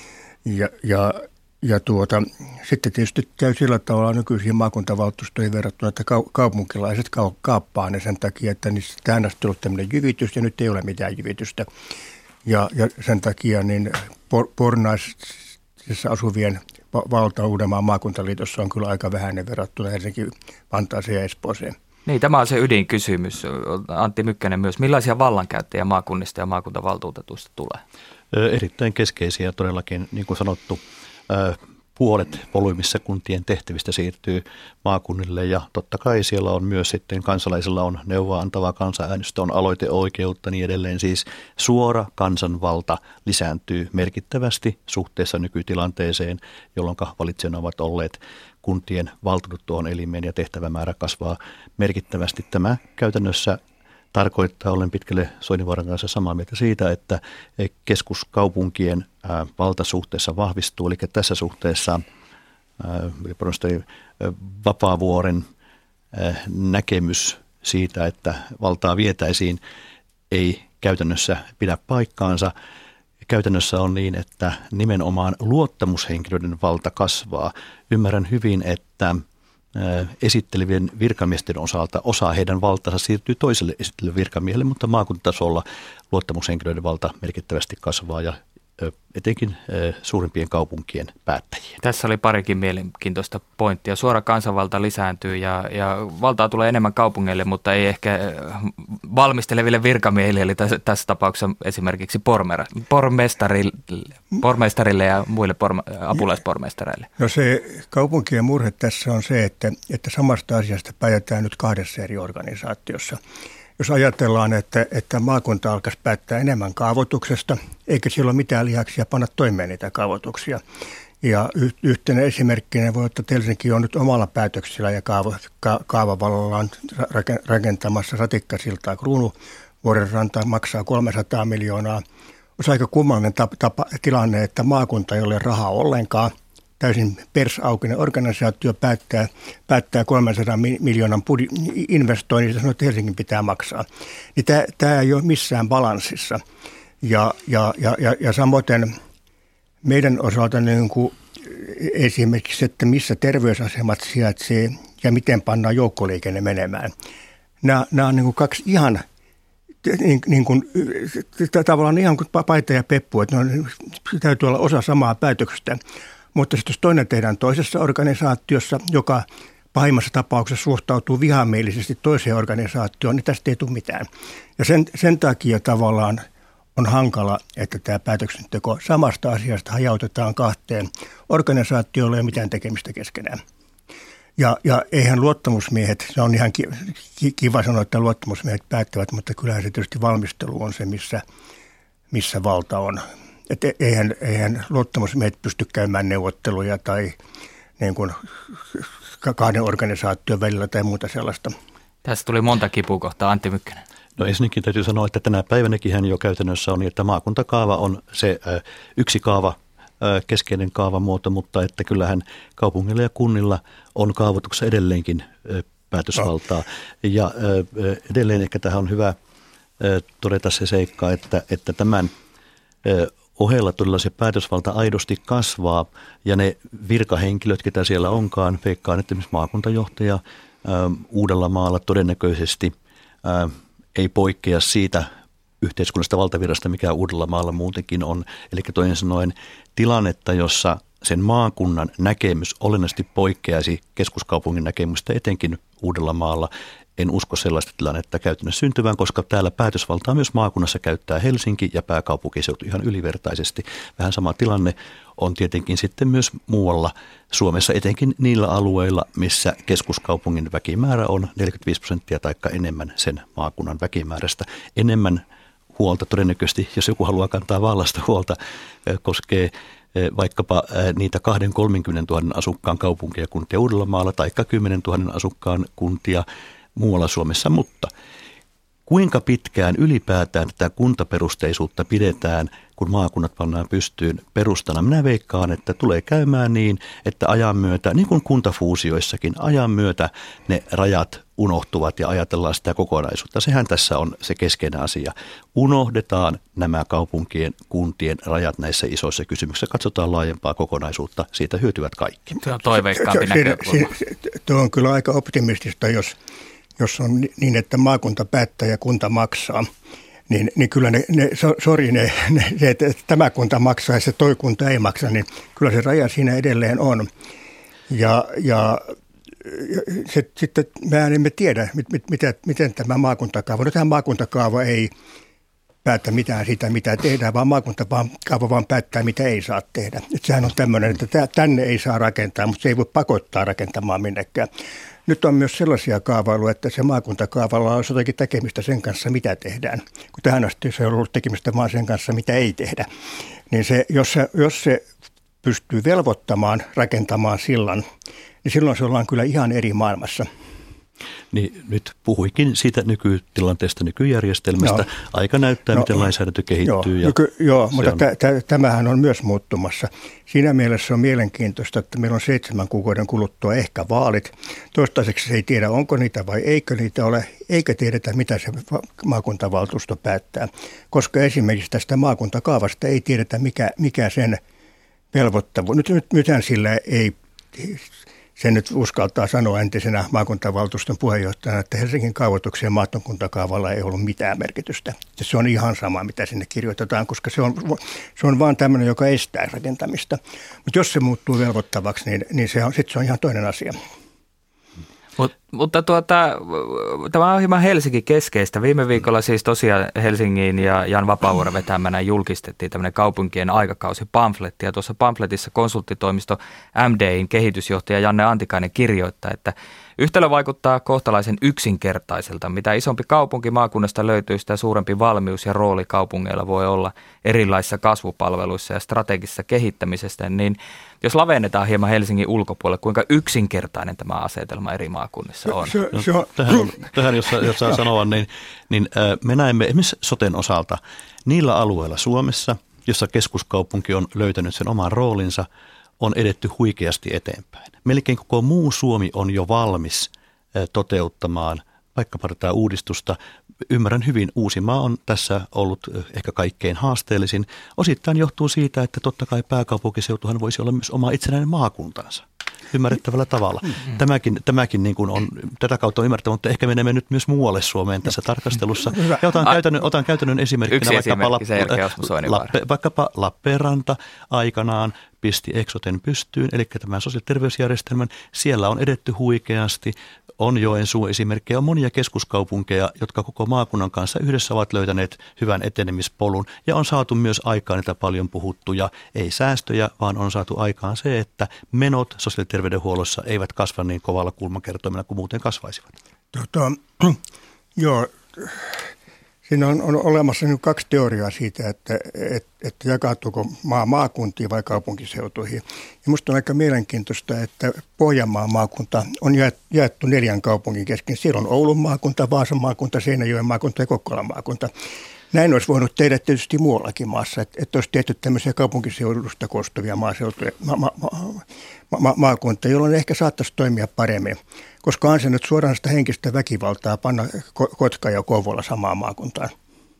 Sitten tietysti käy sillä tavalla nykyisiin maakuntavaltuustoihin verrattuna, että kaupunkilaiset kaappaa ne sen takia, että niissä tähän asti on ollut tämmöinen jyvitys ja nyt ei ole mitään jyvitystä. Ja sen takia niin Pornaisessa asuvien valta Uudenmaan maakuntaliitossa on kyllä aika vähäinen verrattuna Helsinki, Vantaaseen ja Espooseen. Niin, tämä on se ydinkysymys. Antti Mykkänen myös. Millaisia vallankäyttäjiä maakunnista ja maakuntavaltuutetuista tulee? Erittäin keskeisiä todellakin, niin kuin sanottu, puolet volyymissa kuntien tehtävistä siirtyy maakunnille ja totta kai siellä on myös sitten kansalaisilla on neuvoa antavaa kansanäänestä, on aloiteoikeutta niin edelleen. Siis suora kansanvalta lisääntyy merkittävästi suhteessa nykytilanteeseen, jolloin valitsijana ovat olleet kuntien valtuutetut tuohon elimeen ja tehtävämäärä kasvaa merkittävästi. Tämä käytännössä tarkoittaa, olen pitkälle Soininvaaran kanssa samaa mieltä siitä, että keskuskaupunkien valtasuhteessa vahvistuu. Eli tässä suhteessa Vapaavuoren näkemys siitä, että valtaa vietäisiin, ei käytännössä pidä paikkaansa. Käytännössä on niin, että nimenomaan luottamushenkilöiden valta kasvaa. Ymmärrän hyvin, että esittelevien virkamiesten osalta osa heidän valtansa siirtyy toiselle esitteleville virkamiehelle, mutta maakuntatasolla luottamushenkilöiden valta merkittävästi kasvaa ja etenkin suurimpien kaupunkien päättäjien. Tässä oli parikin mielenkiintoista pointtia. Suora kansanvalta lisääntyy ja valtaa tulee enemmän kaupungeille, mutta ei valmisteleville virkamiehille, eli tässä tapauksessa esimerkiksi pormestarille ja muille apulaispormestareille. No se kaupunkien murhe tässä on se, että samasta asiasta päätetään nyt 2 eri organisaatiossa. Jos ajatellaan, että maakunta alkaisi päättää enemmän kaavoituksesta, eikä siellä ole mitään lihaksia panna toimeen niitä kaavoituksia. Ja yhtenä esimerkkinä voi ottaa, että Helsinki on nyt omalla päätöksellä ja kaavavallallaan rakentamassa ratikkasiltaa Kruunuvuoren ranta maksaa 300 miljoonaa. Olisi aika kummallinen tilanne, että maakunta ei ole rahaa ollenkaan. Täysin persaukinen organisaatio päättää 300 miljoonan investoinnista ja sanoo, että Helsingin pitää maksaa. Niin tämä ei ole missään balanssissa. Ja samoin meidän osalta niin kuin esimerkiksi, että missä terveysasemat sijaitsee ja miten pannaan joukkoliikenne menemään. Nämä on niin kuin 2 ihan tavallaan ihan kuin paita ja peppu, että täytyy olla osa samaa päätöksestä. Mutta sitten jos toinen tehdään toisessa organisaatiossa, joka pahimmassa tapauksessa suhtautuu vihamielisesti toiseen organisaatioon, niin tästä ei tule mitään. Ja sen takia tavallaan on hankala, että tämä päätöksenteko samasta asiasta hajautetaan 2 organisaatioille ja mitään tekemistä keskenään. Ja eihän luottamusmiehet, se on ihan kiva sanoa, että luottamusmiehet päättävät, mutta kyllähän se tietysti valmistelu on se, missä valta on. Että eihän luottamusmiehet pysty käymään neuvotteluja tai niin kuin 2 organisaation välillä tai muuta sellaista. Tässä tuli monta kipukohtaa. Antti Mykkänen. No ensinnäkin täytyy sanoa, että tänä päivänäkin jo käytännössä on niin, että maakuntakaava on se yksi kaava, keskeinen kaavamuoto, mutta että kyllähän kaupungilla ja kunnilla on kaavoituksessa edelleenkin päätösvaltaa. Ja edelleen ehkä tähän on hyvä todeta se seikka, että tämän ohella todella se päätösvalta aidosti kasvaa ja ne virkahenkilöt, ketä siellä onkaan, veikkaan, että esimerkiksi maakuntajohtaja Uudellamaalla todennäköisesti ei poikkea siitä yhteiskunnallisesta valtavirrasta, mikä Uudellamaalla muutenkin on. Eli toisin sanoen tilannetta, jossa sen maakunnan näkemys olennaisesti poikkeaisi keskuskaupungin näkemystä, etenkin Uudellamaalla. En usko sellaista tilannetta käytännössä syntyvään, koska täällä päätösvaltaa myös maakunnassa käyttää Helsinki ja pääkaupunkiseutu ihan ylivertaisesti. Vähän sama tilanne on tietenkin sitten myös muualla Suomessa, etenkin niillä alueilla, missä keskuskaupungin väkimäärä on 45% tai enemmän sen maakunnan väkimäärästä. Enemmän huolta todennäköisesti, jos joku haluaa kantaa vallasta huolta, koskee vaikkapa niitä 20-30 000 asukkaan kaupunkia kuntia Uudellamaalla tai 10 000 asukkaan kuntia muualla Suomessa, mutta kuinka pitkään ylipäätään tätä kuntaperusteisuutta pidetään, kun maakunnat pannaan pystyyn perustana? Minä veikkaan, että tulee käymään niin, että ajan myötä, niin kuin kuntafuusioissakin, ajan myötä ne rajat unohtuvat ja ajatellaan sitä kokonaisuutta. Sehän tässä on se keskeinen asia. Unohdetaan nämä kaupunkien, kuntien rajat näissä isoissa kysymyksissä. Katsotaan laajempaa kokonaisuutta. Siitä hyötyvät kaikki. Se on toiveikkaampi näkökulma. Tuo on kyllä aika optimistista, jos on niin, että maakunta päättää ja kunta maksaa. Niin kyllä että tämä kunta maksaa ja se toi kunta ei maksa, niin kyllä se raja siinä edelleen on. Ja sitten mehän emme tiedä, miten tämä maakuntakaava. No tämä maakuntakaava ei päätä mitään siitä, mitä tehdään, vaan maakuntakaava vaan päättää, mitä ei saa tehdä. Et sehän on tämmöinen, että tänne ei saa rakentaa, mutta se ei voi pakottaa rakentamaan minnekään. Nyt on myös sellaisia kaavailuja, että se maakuntakaavalla on jotakin tekemistä sen kanssa, mitä tehdään. Kun tähän asti se on ollut tekemistä vaan sen kanssa, mitä ei tehdä. Niin jos se pystyy velvoittamaan rakentamaan sillan, niin silloin se ollaan kyllä ihan eri maailmassa. Niin nyt puhuikin siitä nykytilanteesta, nykyjärjestelmästä. No, aika näyttää, miten lainsäädäntö kehittyy. Mutta tämähän on myös muuttumassa. Siinä mielessä on mielenkiintoista, että meillä on 7 kuukauden kuluttua ehkä vaalit. Toistaiseksi ei tiedä, onko niitä vai eikö niitä ole, eikä tiedetä, mitä se maakuntavaltuusto päättää. Koska esimerkiksi tästä maakuntakaavasta ei tiedetä, mikä sen velvoittavuus. Nythän sillä ei... Sen nyt uskaltaa sanoa entisenä maakuntavaltuuston puheenjohtajana, että Helsingin kaavoituksen maakuntakaavalla ei ollut mitään merkitystä. Se on ihan sama, mitä sinne kirjoitetaan, koska se on vaan tämmöinen, joka estää rakentamista. Mutta jos se muuttuu velvoittavaksi, niin se on ihan toinen asia. Mutta tämä on hieman Helsinki-keskeistä. Viime viikolla siis tosiaan Helsingin ja Jan Vapaavuoren vetämänä julkistettiin tämmöinen kaupunkien aikakausi-pamfletti. Ja tuossa pamfletissa konsulttitoimisto MDI:n kehitysjohtaja Janne Antikainen kirjoittaa, että yhtälö vaikuttaa kohtalaisen yksinkertaiselta. Mitä isompi kaupunki maakunnasta löytyy, sitä suurempi valmius ja rooli kaupungeilla voi olla erilaisissa kasvupalveluissa ja strategisessa kehittämisessä. Niin jos lavennetaan hieman Helsingin ulkopuolelle, kuinka yksinkertainen tämä asetelma eri maakunnissa on? Tähän jos saa sanoa, niin me näemme esimerkiksi soten osalta niillä alueilla Suomessa, jossa keskuskaupunki on löytänyt sen oman roolinsa, on edetty huikeasti eteenpäin. Melkein koko muu Suomi on jo valmis toteuttamaan vaikkapa tätä uudistusta. Ymmärrän hyvin, Uusimaa on tässä ollut ehkä kaikkein haasteellisin. Osittain johtuu siitä, että totta kai pääkaupunkiseutuhan voisi olla myös oma itsenäinen maakuntansa ymmärrettävällä tavalla. Tämäkin niin kuin on tätä kautta ymmärrettävä, mutta ehkä menemme nyt myös muualle Suomeen tässä tarkastelussa. Ja otan käytännön esimerkkinä vaikkapa Lappeenranta aikanaan pisti Eksoten pystyyn, eli tämän sosiaali- ja terveysjärjestelmän. Siellä on edetty huikeasti. On Joensuu esimerkkejä, on monia keskuskaupunkeja, jotka koko maakunnan kanssa yhdessä ovat löytäneet hyvän etenemispolun ja on saatu myös aikaan niitä paljon puhuttuja, ei säästöjä, vaan on saatu aikaan se, että menot sosiaali- ja terveydenhuollossa eivät kasva niin kovalla kulmakertoimella kuin muuten kasvaisivat. Siinä on olemassa nyt 2 teoriaa siitä, että jakautuuko maakuntiin vai kaupunkiseutuihin. Ja minusta on aika mielenkiintoista, että Pohjanmaan maakunta on jaettu 4 kaupungin kesken. Siellä on Oulun maakunta, Vaasan maakunta, Seinäjoen maakunta ja Kokkolan maakunta. Näin olisi voinut tehdä tietysti muuallakin maassa, että olisi tehty tämmöisiä kaupunkiseudusta koostuvia maakuntia, jolloin ehkä saattaisi toimia paremmin. Koska on se nyt suoraan sitä henkistä väkivaltaa panna Kotka ja Kouvola samaan maakuntaan.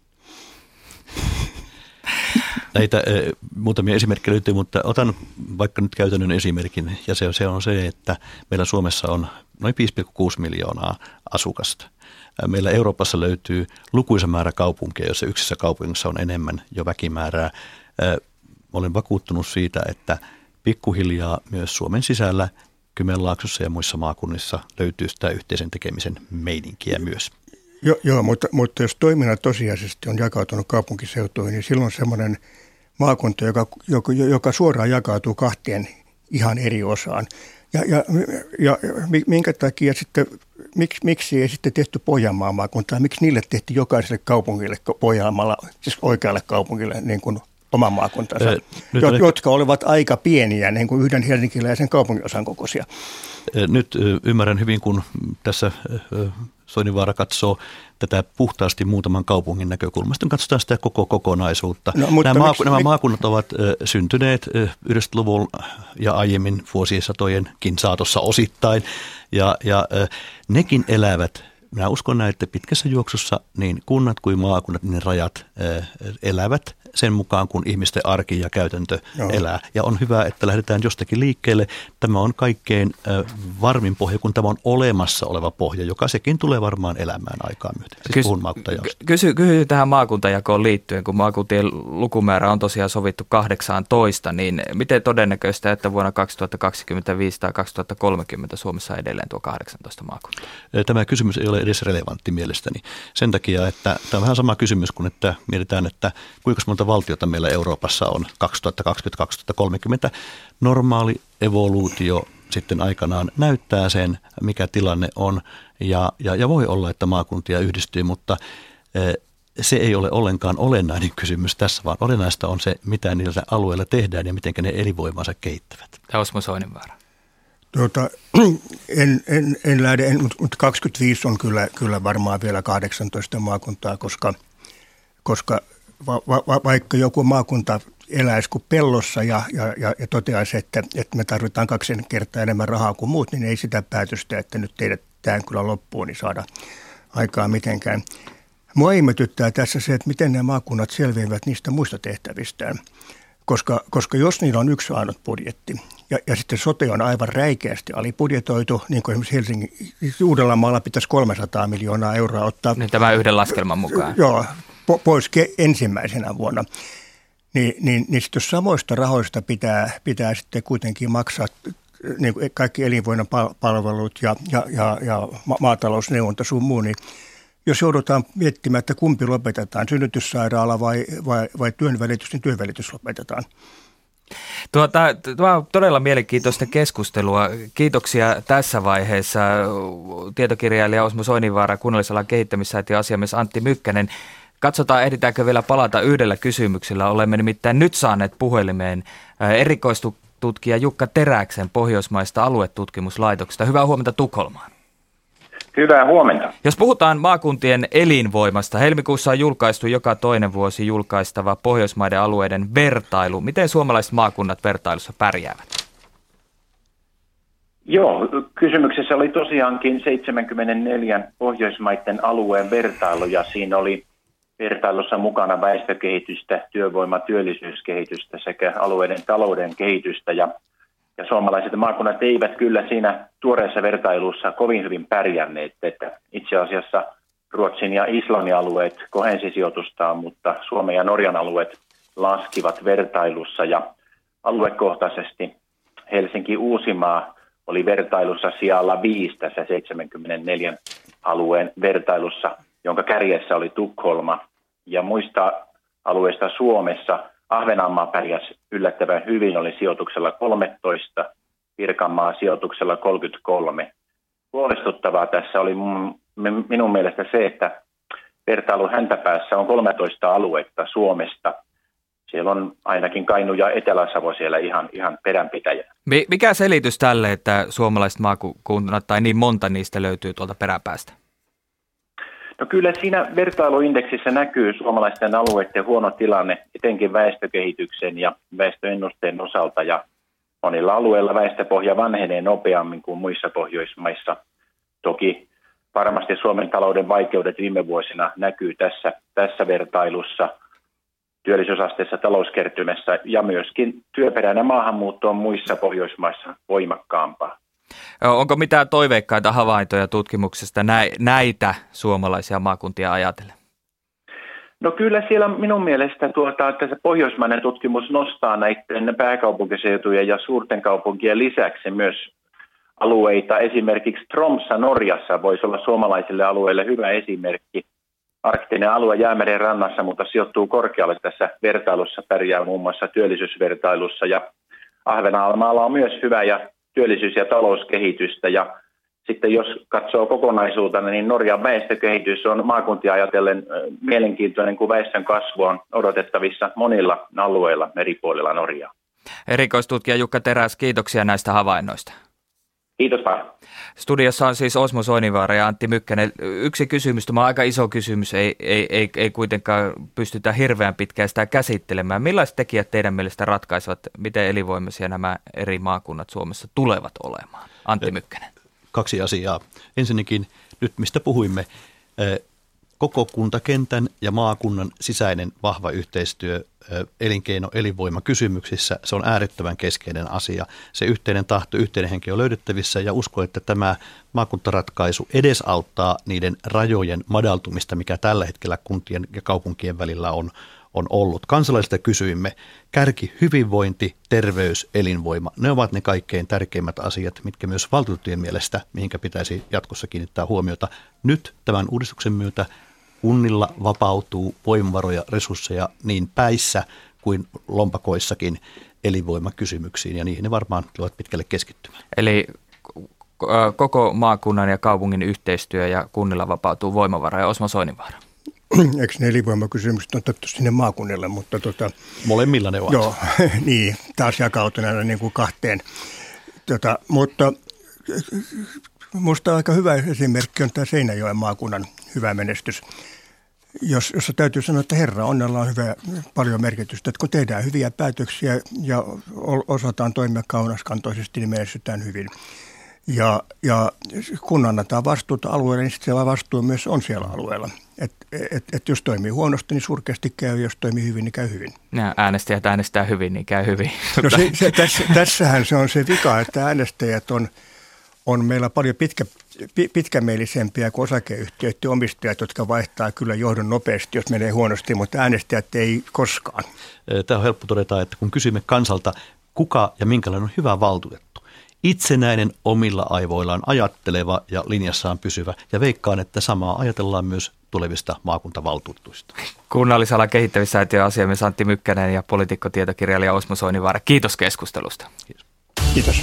Näitä muutamia esimerkkejä löytyy, mutta otan vaikka nyt käytännön esimerkin. Ja se on se, että meillä Suomessa on noin 5,6 miljoonaa asukasta. Meillä Euroopassa löytyy lukuisa määrä kaupunkeja, joissa yksissä kaupungissa on enemmän jo väkimäärää. Olen vakuuttunut siitä, että pikkuhiljaa myös Suomen sisällä Kymenlaaksossa ja muissa maakunnissa löytyy sitä yhteisen tekemisen meininkiä myös. Joo, mutta jos toiminnat tosiasiallisesti on jakautunut kaupunkiseutuihin, niin silloin semmoinen maakunta, joka suoraan jakautuu 2 ihan eri osaan. Ja minkä takia sitten, miksi ei sitten tehty Pohjanmaan maakuntaa, miksi niille tehtiin jokaiselle kaupungille Pohjanmaalla, siis oikealle kaupungille niin kuin oman maakuntansa, jotka olivat aika pieniä, niin kuin yhden helsinkiläisen kaupunginosan kokoisia. Nyt ymmärrän hyvin, kun tässä Soininvaara katsoo tätä puhtaasti muutaman kaupungin näkökulmasta. Katsotaan sitä koko kokonaisuutta. Nämä maakunnat ovat syntyneet 90-luvun ja aiemmin vuosisatojenkin saatossa osittain. Ja nekin elävät, minä uskon näin, että pitkässä juoksussa niin kunnat kuin maakunnat, niin rajat elävät sen mukaan, kun ihmisten arki ja käytäntö elää. Ja on hyvä, että lähdetään jostakin liikkeelle. Tämä on kaikkein varmin pohja, kun tämä on olemassa oleva pohja, joka sekin tulee varmaan elämään aikaa myöten. Siis puhun maakuntajaosta. Kysy tähän maakuntajakoon liittyen, kun maakuntien lukumäärä on tosiaan sovittu 18, niin miten todennäköistä, että vuonna 2025 tai 2030 Suomessa on edelleen tuo 18 maakuntaa? Tämä kysymys ei ole edes relevantti mielestäni. Sen takia, että tämä on vähän sama kysymys kuin, että mietitään, että kuinka monta valtiota meillä Euroopassa on 2020-2030. Normaali evoluutio sitten aikanaan näyttää sen, mikä tilanne on, ja voi olla, että maakuntia yhdistyy, mutta se ei ole ollenkaan olennainen kysymys tässä, vaan olennaista on se, mitä niillä alueilla tehdään ja miten ne elinvoimansa kehittävät. Osmo Soininvaara. En lähde, mutta 25 on kyllä varmaan vielä 18 maakuntaa, koska vaikka joku maakunta eläisi kuin pellossa ja toteaisi, että me tarvitaan 2 kertaa enemmän rahaa kuin muut, niin ei sitä päätöstä, että nyt teidät tämän kyllä loppuun, niin saada aikaa mitenkään. Mua ihmetyttää tässä se, että miten nämä maakunnat selviävät niistä muista tehtävistään, koska jos niillä on yksi ainut budjetti ja sitten sote on aivan räikeästi alibudjetoitu, niin kuin esimerkiksi Helsingin Uudellamaalla pitäisi 300 miljoonaa euroa ottaa. Niin tämä yhden laskelman mukaan. Joo, pois ensimmäisenä vuonna. Niin sitten jos samoista rahoista pitää sitten kuitenkin maksaa niin kuin kaikki elinvoiman palvelut ja maatalousneuvonta sun muu, niin jos joudutaan miettimään, että kumpi lopetetaan, synnytyssairaala vai työnvälitys, niin työnvälitys lopetetaan. Tämä on todella mielenkiintoista keskustelua. Kiitoksia tässä vaiheessa tietokirjailija Osmo Soininvaara, Kunnallisalan kehittämissäätiön asiamies Antti Mykkänen. Katsotaan, ehditäänkö vielä palata yhdellä kysymyksellä. Olemme nimittäin nyt saaneet puhelimeen erikoistutkija Jukka Teräksen Pohjoismaista aluetutkimuslaitoksesta. Hyvää huomenta Tukholmaan. Hyvää huomenta. Jos puhutaan maakuntien elinvoimasta, helmikuussa on julkaistu joka toinen vuosi julkaistava Pohjoismaiden alueiden vertailu. Miten suomalaiset maakunnat vertailussa pärjäävät? Joo, kysymyksessä oli tosiaankin 74 Pohjoismaiden alueen vertailu ja siinä oli vertailussa mukana väestökehitystä, työllisyyskehitystä sekä alueiden talouden kehitystä ja suomalaiset maakunnat eivät kyllä siinä tuoreessa vertailussa kovin hyvin pärjänneet, että itse asiassa Ruotsin ja Islannin alueet kohensi sijoitustaan, mutta Suomen ja Norjan alueet laskivat vertailussa ja aluekohtaisesti Helsinki-Uusimaa oli vertailussa sijalla 5 tässä 74 alueen vertailussa, jonka kärjessä oli Tukholma ja muista alueista Suomessa Ahvenanmaa pärjäsi yllättävän hyvin, oli sijoituksella 13, Pirkanmaa sijoituksella 33. Huolestuttavaa tässä oli minun mielestä se, että vertailun häntäpäässä on 13 aluetta Suomesta. Siellä on ainakin Kainuu ja Etelä-Savo siellä ihan peränpitäjänä. Mikä selitys tälle, että suomalaiset maakunnat tai niin monta niistä löytyy tuolta peräpäästä? No kyllä siinä vertailuindeksissä näkyy suomalaisten alueiden huono tilanne, etenkin väestökehityksen ja väestöennusteen osalta. Ja monilla alueilla väestöpohja vanhenee nopeammin kuin muissa Pohjoismaissa. Toki varmasti Suomen talouden vaikeudet viime vuosina näkyy tässä vertailussa, työllisyysasteessa, talouskertymässä ja myöskin työperäinen maahanmuutto on muissa Pohjoismaissa voimakkaampaa. Onko mitään toiveikkaita havaintoja tutkimuksesta näitä suomalaisia maakuntia ajatellen? No kyllä siellä minun mielestä että se pohjoismainen tutkimus nostaa näiden pääkaupunkiseutujen ja suurten kaupunkien lisäksi myös alueita. Esimerkiksi Tromssa Norjassa voisi olla suomalaisille alueille hyvä esimerkki. Arktinen alue Jäämeren rannassa, mutta sijoittuu korkealle tässä vertailussa, pärjää muun muassa työllisyysvertailussa ja Ahvenanmaalla on myös hyvä ja työllisyys- ja talouskehitystä ja sitten jos katsoo kokonaisuutena, niin Norjan väestökehitys on maakuntia ajatellen mielenkiintoinen, kun väestön kasvu on odotettavissa monilla alueilla eri puolilla Norjaa. Erikoistutkija Jukka Teräs, kiitoksia näistä havainnoista. Kiitos paljon. Studiossa on siis Osmo Soininvaara ja Antti Mykkänen. Yksi kysymys, tämä on aika iso kysymys, ei kuitenkaan pystytä hirveän pitkään sitä käsittelemään. Millaiset tekijät teidän mielestä ratkaisevat, miten elinvoimaisia nämä eri maakunnat Suomessa tulevat olemaan? Antti Mykkänen. 2 asiaa. Ensinnäkin nyt, mistä puhuimme, koko kuntakentän ja maakunnan sisäinen vahva yhteistyö elinvoimakysymyksissä, se on äärettömän keskeinen asia. Se yhteinen tahto, yhteinen henki on löydettävissä ja uskon, että tämä maakuntaratkaisu edesauttaa niiden rajojen madaltumista, mikä tällä hetkellä kuntien ja kaupunkien välillä on ollut. Kansalaisilta kysyimme, kärki, hyvinvointi, terveys, elinvoima, ne ovat ne kaikkein tärkeimmät asiat, mitkä myös valtuutettujen mielestä, mihinkä pitäisi jatkossa kiinnittää huomiota. Nyt tämän uudistuksen myötä kunnilla vapautuu voimavaroja, resursseja niin päissä kuin lompakoissakin elinvoimakysymyksiin, ja niihin ne varmaan tulevat pitkälle keskittymään. Eli koko maakunnan ja kaupungin yhteistyö ja kunnilla vapautuu voimavaroja. Osmo Soininvaara. Eikö ne elinvoimakysymykset on otettu sinne maakunnille, mutta molemmilla ne ovat. Joo, niin, taas jakautuneena niin kuin kahteen. Mutta minusta aika hyvä esimerkki on tämä Seinäjoen maakunnan hyvä menestys, jossa täytyy sanoa, että herra, onnella on paljon merkitystä. Että kun tehdään hyviä päätöksiä ja osataan toimia kaunaskantoisesti, niin menestytään hyvin. Ja kun annetaan vastuuta alueelle, niin sitten siellä vastuu myös on siellä alueella. Et jos toimii huonosti, niin surkeasti käy, jos toimii hyvin, niin käy hyvin. Ja äänestäjät äänestää hyvin, niin käy hyvin. No tässähän se on se vika, että äänestäjät on meillä paljon pitkämielisempiä kuin osakeyhtiöiden omistajat, jotka vaihtaa kyllä johdon nopeasti, jos menee huonosti, mutta äänestäjät ei koskaan. Tämä on helppo todeta, että kun kysymme kansalta, kuka ja minkälainen on hyvä valtuutettu, itsenäinen, omilla aivoillaan ajatteleva ja linjassaan pysyvä, ja veikkaan, että samaa ajatellaan myös tulevista maakuntavaltuutuista. Kunnallisalan kehittämissäätiön asiamies Antti Mykkänen ja poliitikkotietokirjailija Osmo Soininvaara. Kiitos keskustelusta. Kiitos.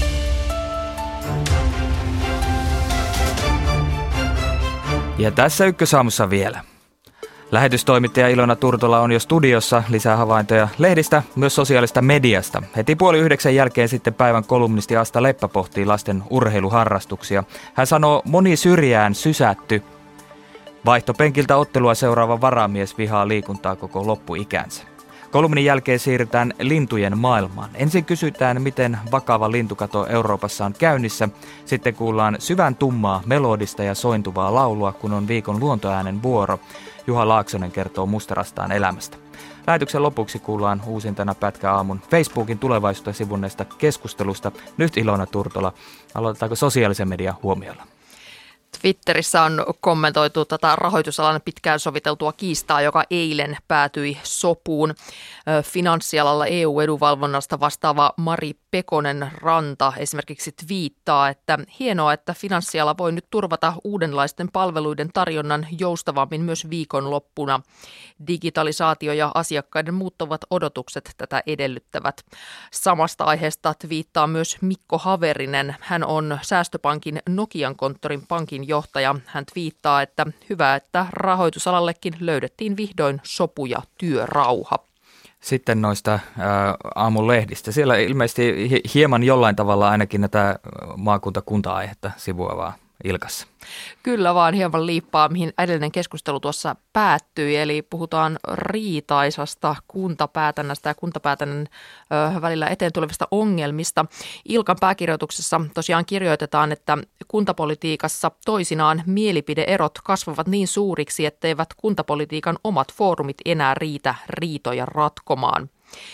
Ja tässä Ykkösaamussa vielä. Lähetystoimittaja Ilona Turtola on jo studiossa. Lisää havaintoja lehdistä, myös sosiaalista mediasta. Heti 8:30 jälkeen sitten päivän kolumnisti Asta Leppä pohtii lasten urheiluharrastuksia. Hän sanoo, moni syrjään sysätty. Vaihtopenkiltä ottelua seuraava varamies vihaa liikuntaa koko loppuikänsä. Kolumnin jälkeen siirrytään lintujen maailmaan. Ensin kysytään, miten vakava lintukato Euroopassa on käynnissä. Sitten kuullaan syvän tummaa, melodista ja sointuvaa laulua, kun on viikon luontoäänen vuoro. Juha Laaksonen kertoo mustarastaan elämästä. Lähetyksen lopuksi kuullaan uusintana pätkä aamun Facebookin tulevaisuutta sivunneesta keskustelusta. Nyt Ilona Turtola. Aloitetaanko sosiaalisen median huomiolla? Twitterissä on kommentoitu tätä rahoitusalan pitkään soviteltua kiistaa, joka eilen päätyi sopuun. Finanssialalla EU-edunvalvonnasta vastaava Mari Pekonen-Ranta esimerkiksi twiittaa, että hienoa, että finanssiala voi nyt turvata uudenlaisten palveluiden tarjonnan joustavammin myös viikonloppuna. Digitalisaatio ja asiakkaiden muuttuvat odotukset tätä edellyttävät. Samasta aiheesta twiittaa myös Mikko Haverinen. Hän on Säästöpankin Nokian konttorin pankin johtaja. Hän twiittaa, että hyvä, että rahoitusalallekin löydettiin vihdoin sopu ja työrauha. Sitten noista aamun lehdistä. Siellä ilmeisesti hieman jollain tavalla ainakin näitä maakunta-kunta-aihetta sivuavaa Ilkassa. Kyllä vaan hieman liippaa, mihin edellinen keskustelu tuossa päättyi, eli puhutaan riitaisasta kuntapäätännästä ja kuntapäätännän välillä eteen tulevista ongelmista. Ilkan pääkirjoituksessa tosiaan kirjoitetaan, että kuntapolitiikassa toisinaan mielipideerot kasvavat niin suuriksi, etteivät kuntapolitiikan omat foorumit enää riitä riitoja ratkomaan.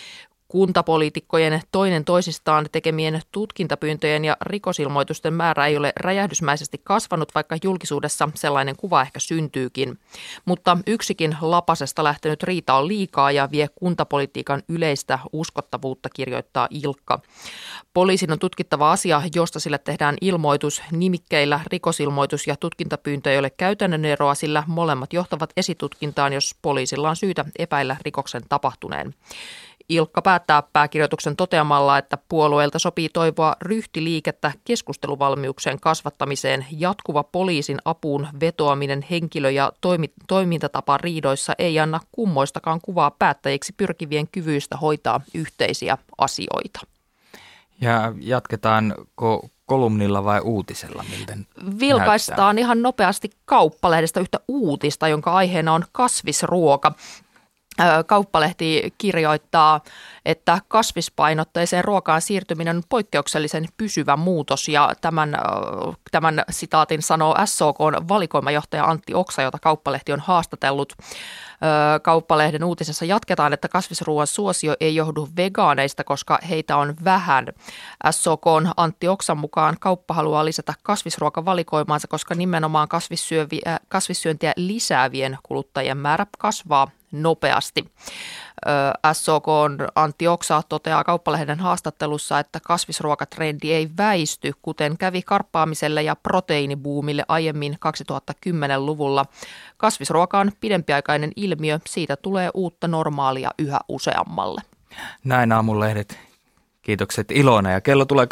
Kuntapoliitikkojen toinen toisistaan tekemien tutkintapyyntöjen ja rikosilmoitusten määrä ei ole räjähdysmäisesti kasvanut, vaikka julkisuudessa sellainen kuva ehkä syntyykin. Mutta yksikin lapasesta lähtenyt riita on liikaa ja vie kuntapolitiikan yleistä uskottavuutta, kirjoittaa Ilkka. Poliisin on tutkittava asia, josta sille tehdään ilmoitus. Nimikkeillä rikosilmoitus ja tutkintapyyntö ei ole käytännön eroa, sillä molemmat johtavat esitutkintaan, jos poliisilla on syytä epäillä rikoksen tapahtuneen. Ilkka päättää pääkirjoituksen toteamalla, että puolueelta sopii toivoa ryhtiliikettä keskusteluvalmiuksien kasvattamiseen. Jatkuva poliisin apuun vetoaminen henkilö- ja toimintatapa riidoissa ei anna kummoistakaan kuvaa päättäjiksi pyrkivien kyvyistä hoitaa yhteisiä asioita. Ja jatketaanko kolumnilla vai uutisella? Milten vilkaistaan näyttää? Ihan nopeasti Kauppalehdestä yhtä uutista, jonka aiheena on kasvisruoka. Kauppalehti kirjoittaa, että kasvispainotteiseen ruokaan siirtyminen on poikkeuksellisen pysyvä muutos, ja tämän sitaatin sanoo SOK:n valikoimajohtaja Antti Oksa, jota Kauppalehti on haastatellut. Kauppalehden uutisessa jatketaan, että kasvisruoan suosio ei johdu vegaaneista, koska heitä on vähän. SOK:n Antti Oksan mukaan kauppa haluaa lisätä kasvisruokavalikoimaansa, koska nimenomaan kasvissyöntiä lisäävien kuluttajien määrä kasvaa nopeasti. SOK:n Antti Oksa toteaa Kauppalehden haastattelussa, että kasvisruokatrendi ei väisty, kuten kävi karppaamiselle ja proteiinibuumille aiemmin 2010-luvulla. Kasvisruoka on pidempiaikainen ilmiö, siitä tulee uutta normaalia yhä useammalle. Näin aamulehdet. Kiitokset Ilona, ja kello tulee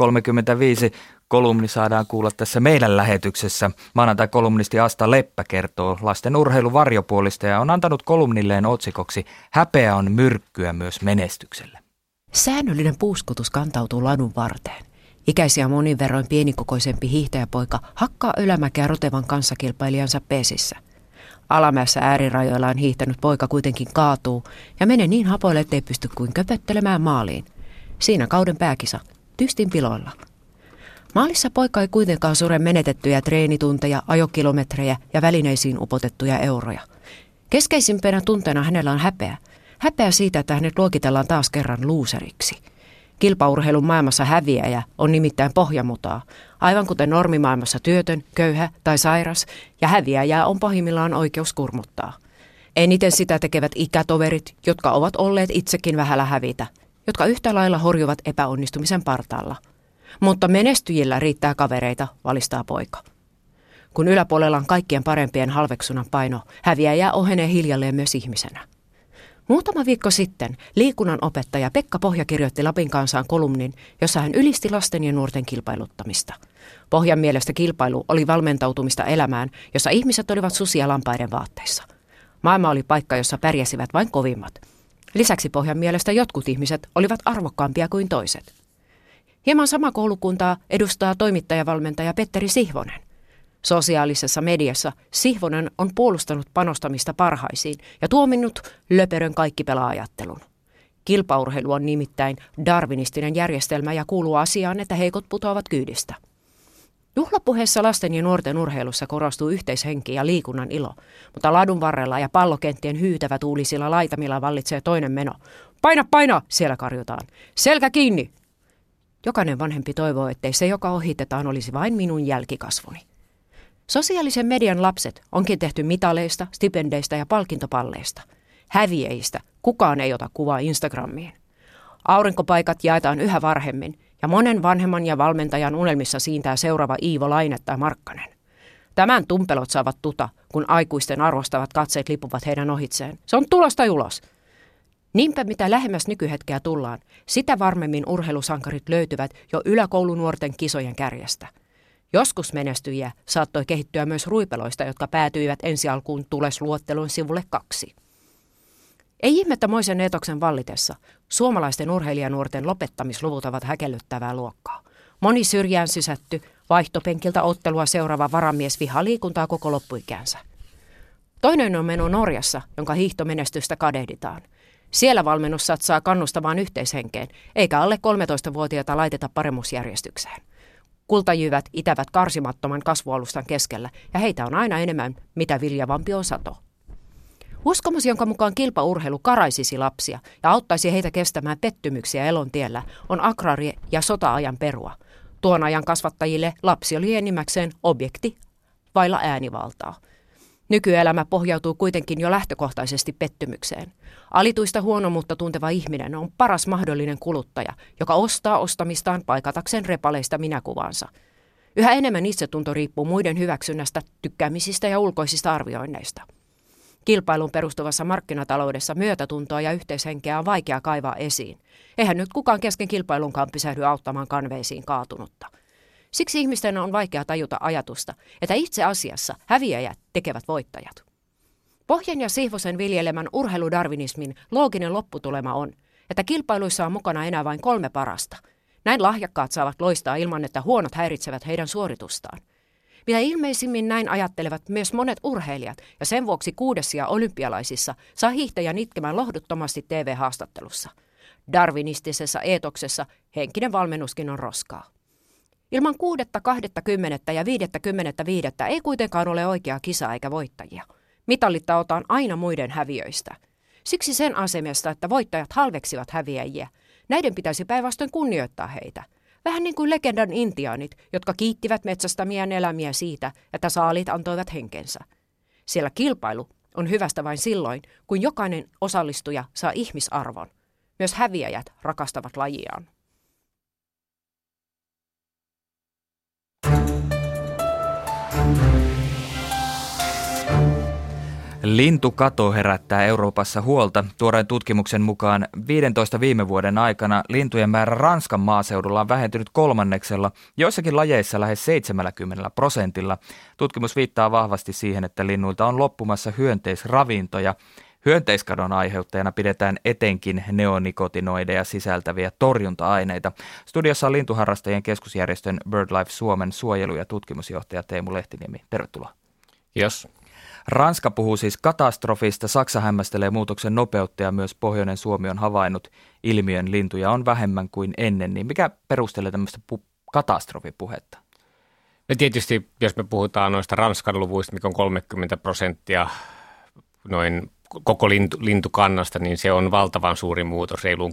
8.35. Kolumni saadaan kuulla tässä meidän lähetyksessä. Maanantai-kolumnisti Asta Leppä kertoo lasten urheilun varjopuolista ja on antanut kolumnilleen otsikoksi "Häpeä on myrkkyä myös menestykselle". Säännöllinen puuskutus kantautuu ladun varteen. Ikäisiä monin verroin pienikokoisempi hiihtäjäpoika hakkaa ylämäkeä rotevan kanssakilpailijansa pesissä. Alamäessä äärirajoillaan hiihtänyt poika kuitenkin kaatuu ja menee niin hapoille, ettei pysty kuin köpöttelemään maaliin. Siinä kauden pääkisa, tystin piloilla. Maalissa poika ei kuitenkaan sure menetettyjä treenitunteja, ajokilometrejä ja välineisiin upotettuja euroja. Keskeisimpänä tunteena hänellä on häpeä. Häpeä siitä, että hänet luokitellaan taas kerran luuseriksi. Kilpaurheilun maailmassa häviäjä on nimittäin pohjamutaa, aivan kuten normimaailmassa työtön, köyhä tai sairas, ja häviäjää on pahimmillaan oikeus kurmuttaa. Eniten sitä tekevät ikätoverit, jotka ovat olleet itsekin vähällä hävitä, jotka yhtä lailla horjuvat epäonnistumisen partaalla. Mutta menestyjillä riittää kavereita, valistaa poika. Kun yläpuolella on kaikkien parempien halveksunnan paino, häviäjä ohenee hiljalleen myös ihmisenä. Muutama viikko sitten liikunnan opettaja Pekka Pohja kirjoitti Lapin Kansaan kolumnin, jossa hän ylisti lasten ja nuorten kilpailuttamista. Pohjan mielestä kilpailu oli valmentautumista elämään, jossa ihmiset olivat susia lampaiden vaatteissa. Maailma oli paikka, jossa pärjäsivät vain kovimmat. Lisäksi Pohjan mielestä jotkut ihmiset olivat arvokkaampia kuin toiset. Hieman sama koulukuntaa edustaa toimittajavalmentaja Petteri Sihvonen. Sosiaalisessa mediassa Sihvonen on puolustanut panostamista parhaisiin ja tuominnut löperön kaikkipelaa-ajattelun. Kilpaurheilu on nimittäin darwinistinen järjestelmä ja kuuluu asiaan, että heikot putoavat kyydistä. Juhlapuheessa lasten ja nuorten urheilussa korostuu yhteishenki ja liikunnan ilo, mutta ladun varrella ja pallokenttien hyytävä tuulisilla laitamilla vallitsee toinen meno. Paina, paina, siellä karjutaan. Selkä kiinni! Jokainen vanhempi toivoo, ettei se, joka ohitetaan, olisi vain minun jälkikasvuni. Sosiaalisen median lapset onkin tehty mitaleista, stipendeistä ja palkintopalleista. Häviäjistä kukaan ei ota kuvaa Instagramiin. Aurinkopaikat jaetaan yhä varhemmin ja monen vanhemman ja valmentajan unelmissa siintää seuraava Iivo Laine tai Markkanen. Tämän tumpelot saavat tuta, kun aikuisten arvostavat katseet lipuvat heidän ohitseen. Se on tulos tai ulos. Niinpä mitä lähemmäs nykyhetkeä tullaan, sitä varmemmin urheilusankarit löytyvät jo yläkoulunuorten kisojen kärjestä. Joskus menestyjiä saattoi kehittyä myös ruipeloista, jotka päätyivät ensi alkuun tulesluottelun sivulle 2. Ei ihmettä moisen eetoksen vallitessa. Suomalaisten urheilijanuorten lopettamisluvut ovat häkellyttävää luokkaa. Moni syrjään sysätty, vaihtopenkiltä ottelua seuraava varamies vihaa liikuntaa koko loppuikänsä. Toinen on meno Norjassa, jonka hiihtomenestystä kadehditaan. Siellä valmennus satsaa kannustavaan yhteishenkeen, eikä alle 13-vuotiaita laiteta paremmuusjärjestykseen. Kultajyvät itävät karsimattoman kasvualustan keskellä, ja heitä on aina enemmän, mitä viljavampi on sato. Uskomus, jonka mukaan kilpaurheilu karaisisi lapsia ja auttaisi heitä kestämään pettymyksiä elon tiellä, on agraari- ja sota-ajan perua. Tuon ajan kasvattajille lapsi oli enimmäkseen objekti vailla äänivaltaa. Nykyelämä pohjautuu kuitenkin jo lähtökohtaisesti pettymykseen. Alituista huonomuutta tunteva ihminen on paras mahdollinen kuluttaja, joka ostaa ostamistaan paikatakseen repaleista minäkuvansa. Yhä enemmän itsetunto riippuu muiden hyväksynnästä, tykkäämisistä ja ulkoisista arvioinneista. Kilpailuun perustuvassa markkinataloudessa myötätuntoa ja yhteishenkeä on vaikea kaivaa esiin. Eihän nyt kukaan kesken kilpailunkaan pysähdy auttamaan kanveisiin kaatunutta. Siksi ihmisten on vaikea tajuta ajatusta, että itse asiassa häviäjät tekevät voittajat. Pohjan ja Sihvosen viljelemän urheiludarwinismin looginen lopputulema on, että kilpailuissa on mukana enää vain 3 parasta. Näin lahjakkaat saavat loistaa ilman, että huonot häiritsevät heidän suoritustaan. Mitä ilmeisimmin näin ajattelevat myös monet urheilijat, ja sen vuoksi 6. sija olympialaisissa saa hiihtäjän itkemään lohduttomasti TV-haastattelussa. Darwinistisessa eetoksessa henkinen valmennuskin on roskaa. Ilman 6., 20. ja 55. ei kuitenkaan ole oikeaa kisaa eikä voittajia. Mitallit taotaan aina muiden häviöistä. Siksi sen asemesta, että voittajat halveksivat häviäjiä, näiden pitäisi päinvastoin kunnioittaa heitä. Vähän niin kuin legendan intiaanit, jotka kiittivät metsästämiään elämiä siitä, että saalit antoivat henkensä. Siellä kilpailu on hyvästä vain silloin, kun jokainen osallistuja saa ihmisarvon. Myös häviäjät rakastavat lajiaan. Lintukato herättää Euroopassa huolta. Tuoreen tutkimuksen mukaan 15 viime vuoden aikana lintujen määrä Ranskan maaseudulla on vähentynyt 1/3, joissakin lajeissa lähes 70%. Tutkimus viittaa vahvasti siihen, että linnuilta on loppumassa hyönteisravintoja. Hyönteiskadon aiheuttajana pidetään etenkin neonikotinoideja sisältäviä torjunta-aineita. Studiossa on lintuharrastajien keskusjärjestön BirdLife Suomen suojelu- ja tutkimusjohtaja Teemu Lehtiniemi. Tervetuloa. Kiitos. Ranska puhuu siis katastrofista, Saksa hämmästelee muutoksen nopeutta ja myös Pohjoinen Suomi on havainnut ilmiön lintuja on vähemmän kuin ennen. Niin mikä perustelee tämmöistä katastrofipuhetta? No tietysti, jos me puhutaan noista Ranskan luvuista, mikä on 30% noin koko lintukannasta, niin se on valtavan suuri muutos reiluun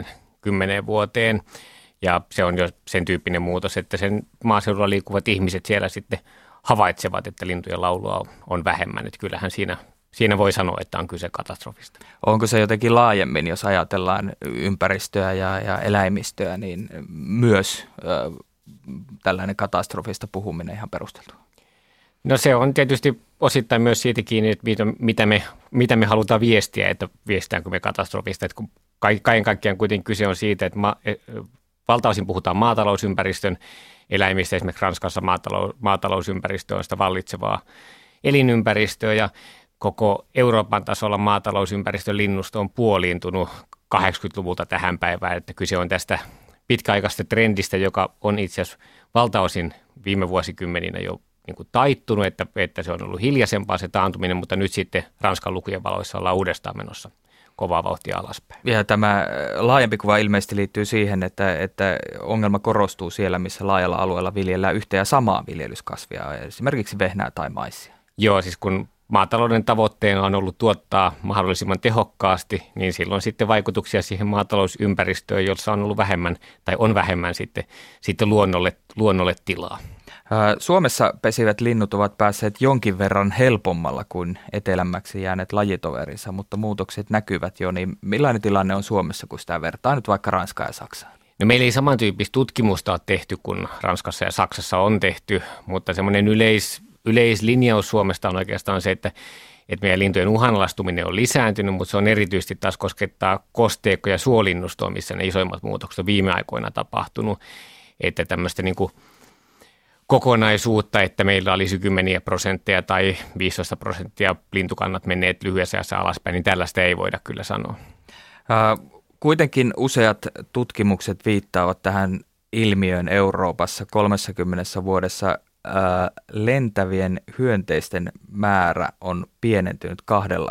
10 vuoteen. Ja se on jo sen tyyppinen muutos, että sen maaseudulla liikkuvat ihmiset siellä sitten havaitsevat, että lintujen laulua on vähemmän. Että kyllähän siinä voi sanoa, että on kyse katastrofista. Onko se jotenkin laajemmin, jos ajatellaan ympäristöä ja eläimistöä, niin myös tällainen katastrofista puhuminen ihan perusteltu? No se on tietysti osittain myös siitä kiinni, että mitä me halutaan viestiä, että viestitäänkö me katastrofista. Että kun kaiken kaikkiaan kuitenkin kyse on siitä, että valtaosin puhutaan maatalousympäristön eläimistä. Esimerkiksi Ranskassa maatalousympäristö on sitä vallitsevaa elinympäristöä ja koko Euroopan tasolla maatalousympäristön linnusto on puoliintunut 80-luvulta tähän päivään. Että kyse on tästä pitkäaikaisesta trendistä, joka on itse asiassa valtaosin viime vuosikymmeninä jo niin kuin taittunut, että se on ollut hiljaisempaa se taantuminen, mutta nyt sitten Ranskan lukujen valoissa ollaan uudestaan menossa kovaa vauhtia alaspäin. Ja tämä laajempi kuva ilmeisesti liittyy siihen, että ongelma korostuu siellä, missä laajalla alueella viljellään yhtä ja samaa viljelyskasvia, esimerkiksi vehnää tai maissia. Joo, siis kun maatalouden tavoitteena on ollut tuottaa mahdollisimman tehokkaasti, niin silloin sitten vaikutuksia siihen maatalousympäristöön, jossa on ollut vähemmän tai on vähemmän sitten luonnolle tilaa. Suomessa pesivät linnut ovat päässeet jonkin verran helpommalla kuin etelämmäksi jääneet lajitoverinsa, mutta muutokset näkyvät jo. Niin millainen tilanne on Suomessa, kun sitä vertaa nyt vaikka Ranskaa ja Saksaa? No meillä ei samantyyppistä tutkimusta ole tehty kuin Ranskassa ja Saksassa on tehty, mutta semmoinen yleislinjaus Suomesta on oikeastaan se, että meidän lintujen uhanalaistuminen on lisääntynyt, mutta se on erityisesti taas koskettaa kosteikko- ja suolinnustoa, missä ne isoimmat muutokset on viime aikoina tapahtunut, että tämmöistä niin kuin kokonaisuutta, että meillä olisi 10% tai 15% lintukannat menneet lyhyessä ajassa alaspäin, niin tällaista ei voida kyllä sanoa. Kuitenkin useat tutkimukset viittaavat tähän ilmiöön Euroopassa. 30 vuodessa lentävien hyönteisten määrä on pienentynyt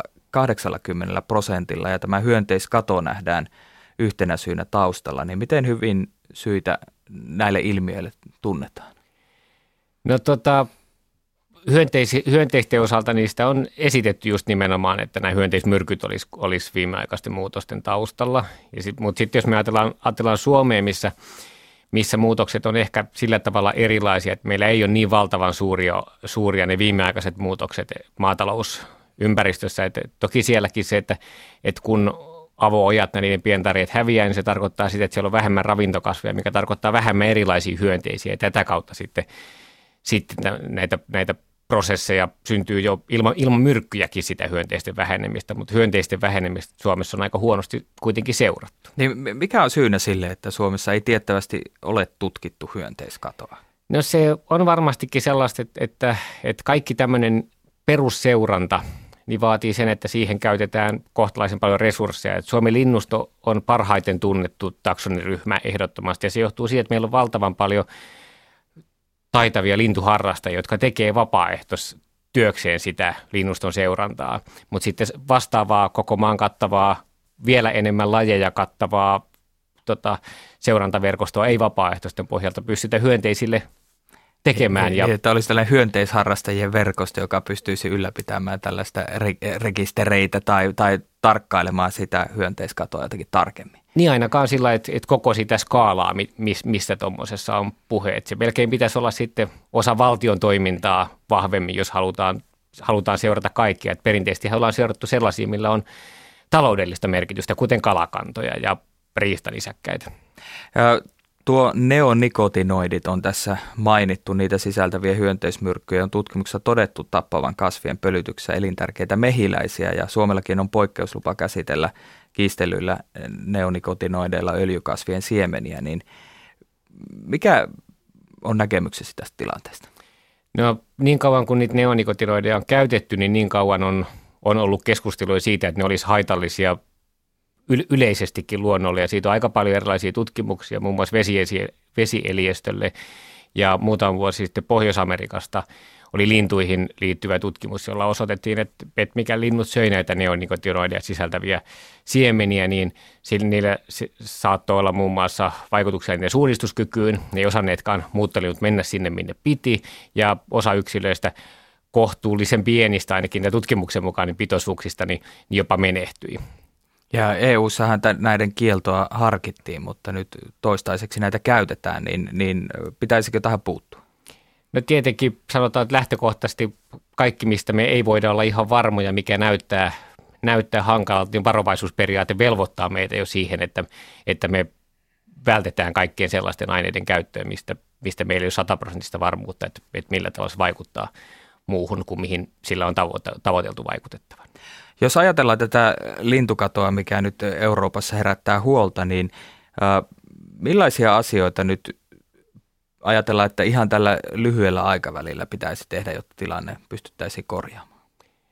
80% ja tämä hyönteiskato nähdään yhtenä syynä taustalla. Niin miten hyvin syitä näille ilmiöille tunnetaan? No hyönteisten osalta niistä on esitetty just nimenomaan, että nämä hyönteismyrkyt olisi viimeaikaisten muutosten taustalla. Mutta sitten jos me ajatellaan Suomea, missä muutokset on ehkä sillä tavalla erilaisia, että meillä ei ole niin valtavan suuria ne viimeaikaiset muutokset maatalousympäristössä. Että toki sielläkin se, että kun avo-ojat ja niiden pientarjeet häviää, niin se tarkoittaa sitä, että siellä on vähemmän ravintokasveja, mikä tarkoittaa vähemmän erilaisia hyönteisiä. Ja tätä kautta sitten näitä prosesseja syntyy jo ilman myrkkyjäkin sitä hyönteisten vähenemistä, mutta hyönteisten vähenemistä Suomessa on aika huonosti kuitenkin seurattu. Niin mikä on syynä sille, että Suomessa ei tiettävästi ole tutkittu hyönteiskatoa? No se on varmastikin sellaista, että kaikki tämmöinen perusseuranta niin vaatii sen, että siihen käytetään kohtalaisen paljon resursseja. Et Suomen linnusto on parhaiten tunnettu taksoniryhmä ehdottomasti ja se johtuu siitä, että meillä on valtavan paljon taitavia lintuharrastajia, jotka tekee vapaaehtoistyökseen sitä linnuston seurantaa, mutta sitten vastaavaa koko maan kattavaa, vielä enemmän lajeja kattavaa seurantaverkostoa ei vapaaehtoisten pohjalta pystytä hyönteisille tekemään. Ja että olisi tällainen hyönteisharrastajien verkosto, joka pystyisi ylläpitämään tällaista rekistereitä tai tarkkailemaan sitä hyönteiskatoa jotenkin tarkemmin. Niin ainakaan sillä, että koko sitä skaalaa, mistä tuommoisessa on puhe. Että se melkein pitäisi olla sitten osa valtion toimintaa vahvemmin, jos halutaan seurata kaikkia. Että perinteisesti ollaan seurattu sellaisia, millä on taloudellista merkitystä, kuten kalakantoja ja riistanisäkkäitä. Tuo neonikotinoidit on tässä mainittu, niitä sisältäviä hyönteismyrkkyjä on tutkimuksessa todettu tappavan kasvien pölytyksessä elintärkeitä mehiläisiä ja Suomellakin on poikkeuslupa käsitellä kiistellyillä neonikotinoideilla öljykasvien siemeniä, niin mikä on näkemyksesi tästä tilanteesta? No niin kauan kun niitä neonikotinoideja on käytetty, niin kauan on ollut keskustelua siitä, että ne olisi haitallisia yleisestikin luonnolle ja siitä on aika paljon erilaisia tutkimuksia, muun muassa vesieliöstölle ja muutama vuosi sitten Pohjois-Amerikasta oli lintuihin liittyvä tutkimus, jolla osoitettiin, että mikä linnut söi näitä neonikotinoideja sisältäviä siemeniä, niin niillä saattoi olla muun muassa vaikutuksia niiden suunnistuskykyyn, ne ei osanneetkaan muuttolinnut mennä sinne, minne piti ja osa yksilöistä kohtuullisen pienistä ainakin ja tutkimuksen mukaan niin pitoisuuksista niin jopa menehtyi. Ja EU-ssahan näiden kieltoa harkittiin, mutta nyt toistaiseksi näitä käytetään, niin pitäisikö tähän puuttua? No tietenkin sanotaan, että lähtökohtaisesti kaikki, mistä me ei voida olla ihan varmoja, mikä näyttää hankalalta, niin varovaisuusperiaate velvoittaa meitä jo siihen, että me vältetään kaikkien sellaisten aineiden käyttöön, mistä meillä ei ole 100% varmuutta, että millä tavalla se vaikuttaa muuhun kuin mihin sillä on tavoiteltu vaikutettavan. Jos ajatellaan tätä lintukatoa, mikä nyt Euroopassa herättää huolta, niin millaisia asioita nyt ajatellaan, että ihan tällä lyhyellä aikavälillä pitäisi tehdä, jotta tilanne pystyttäisiin korjaamaan?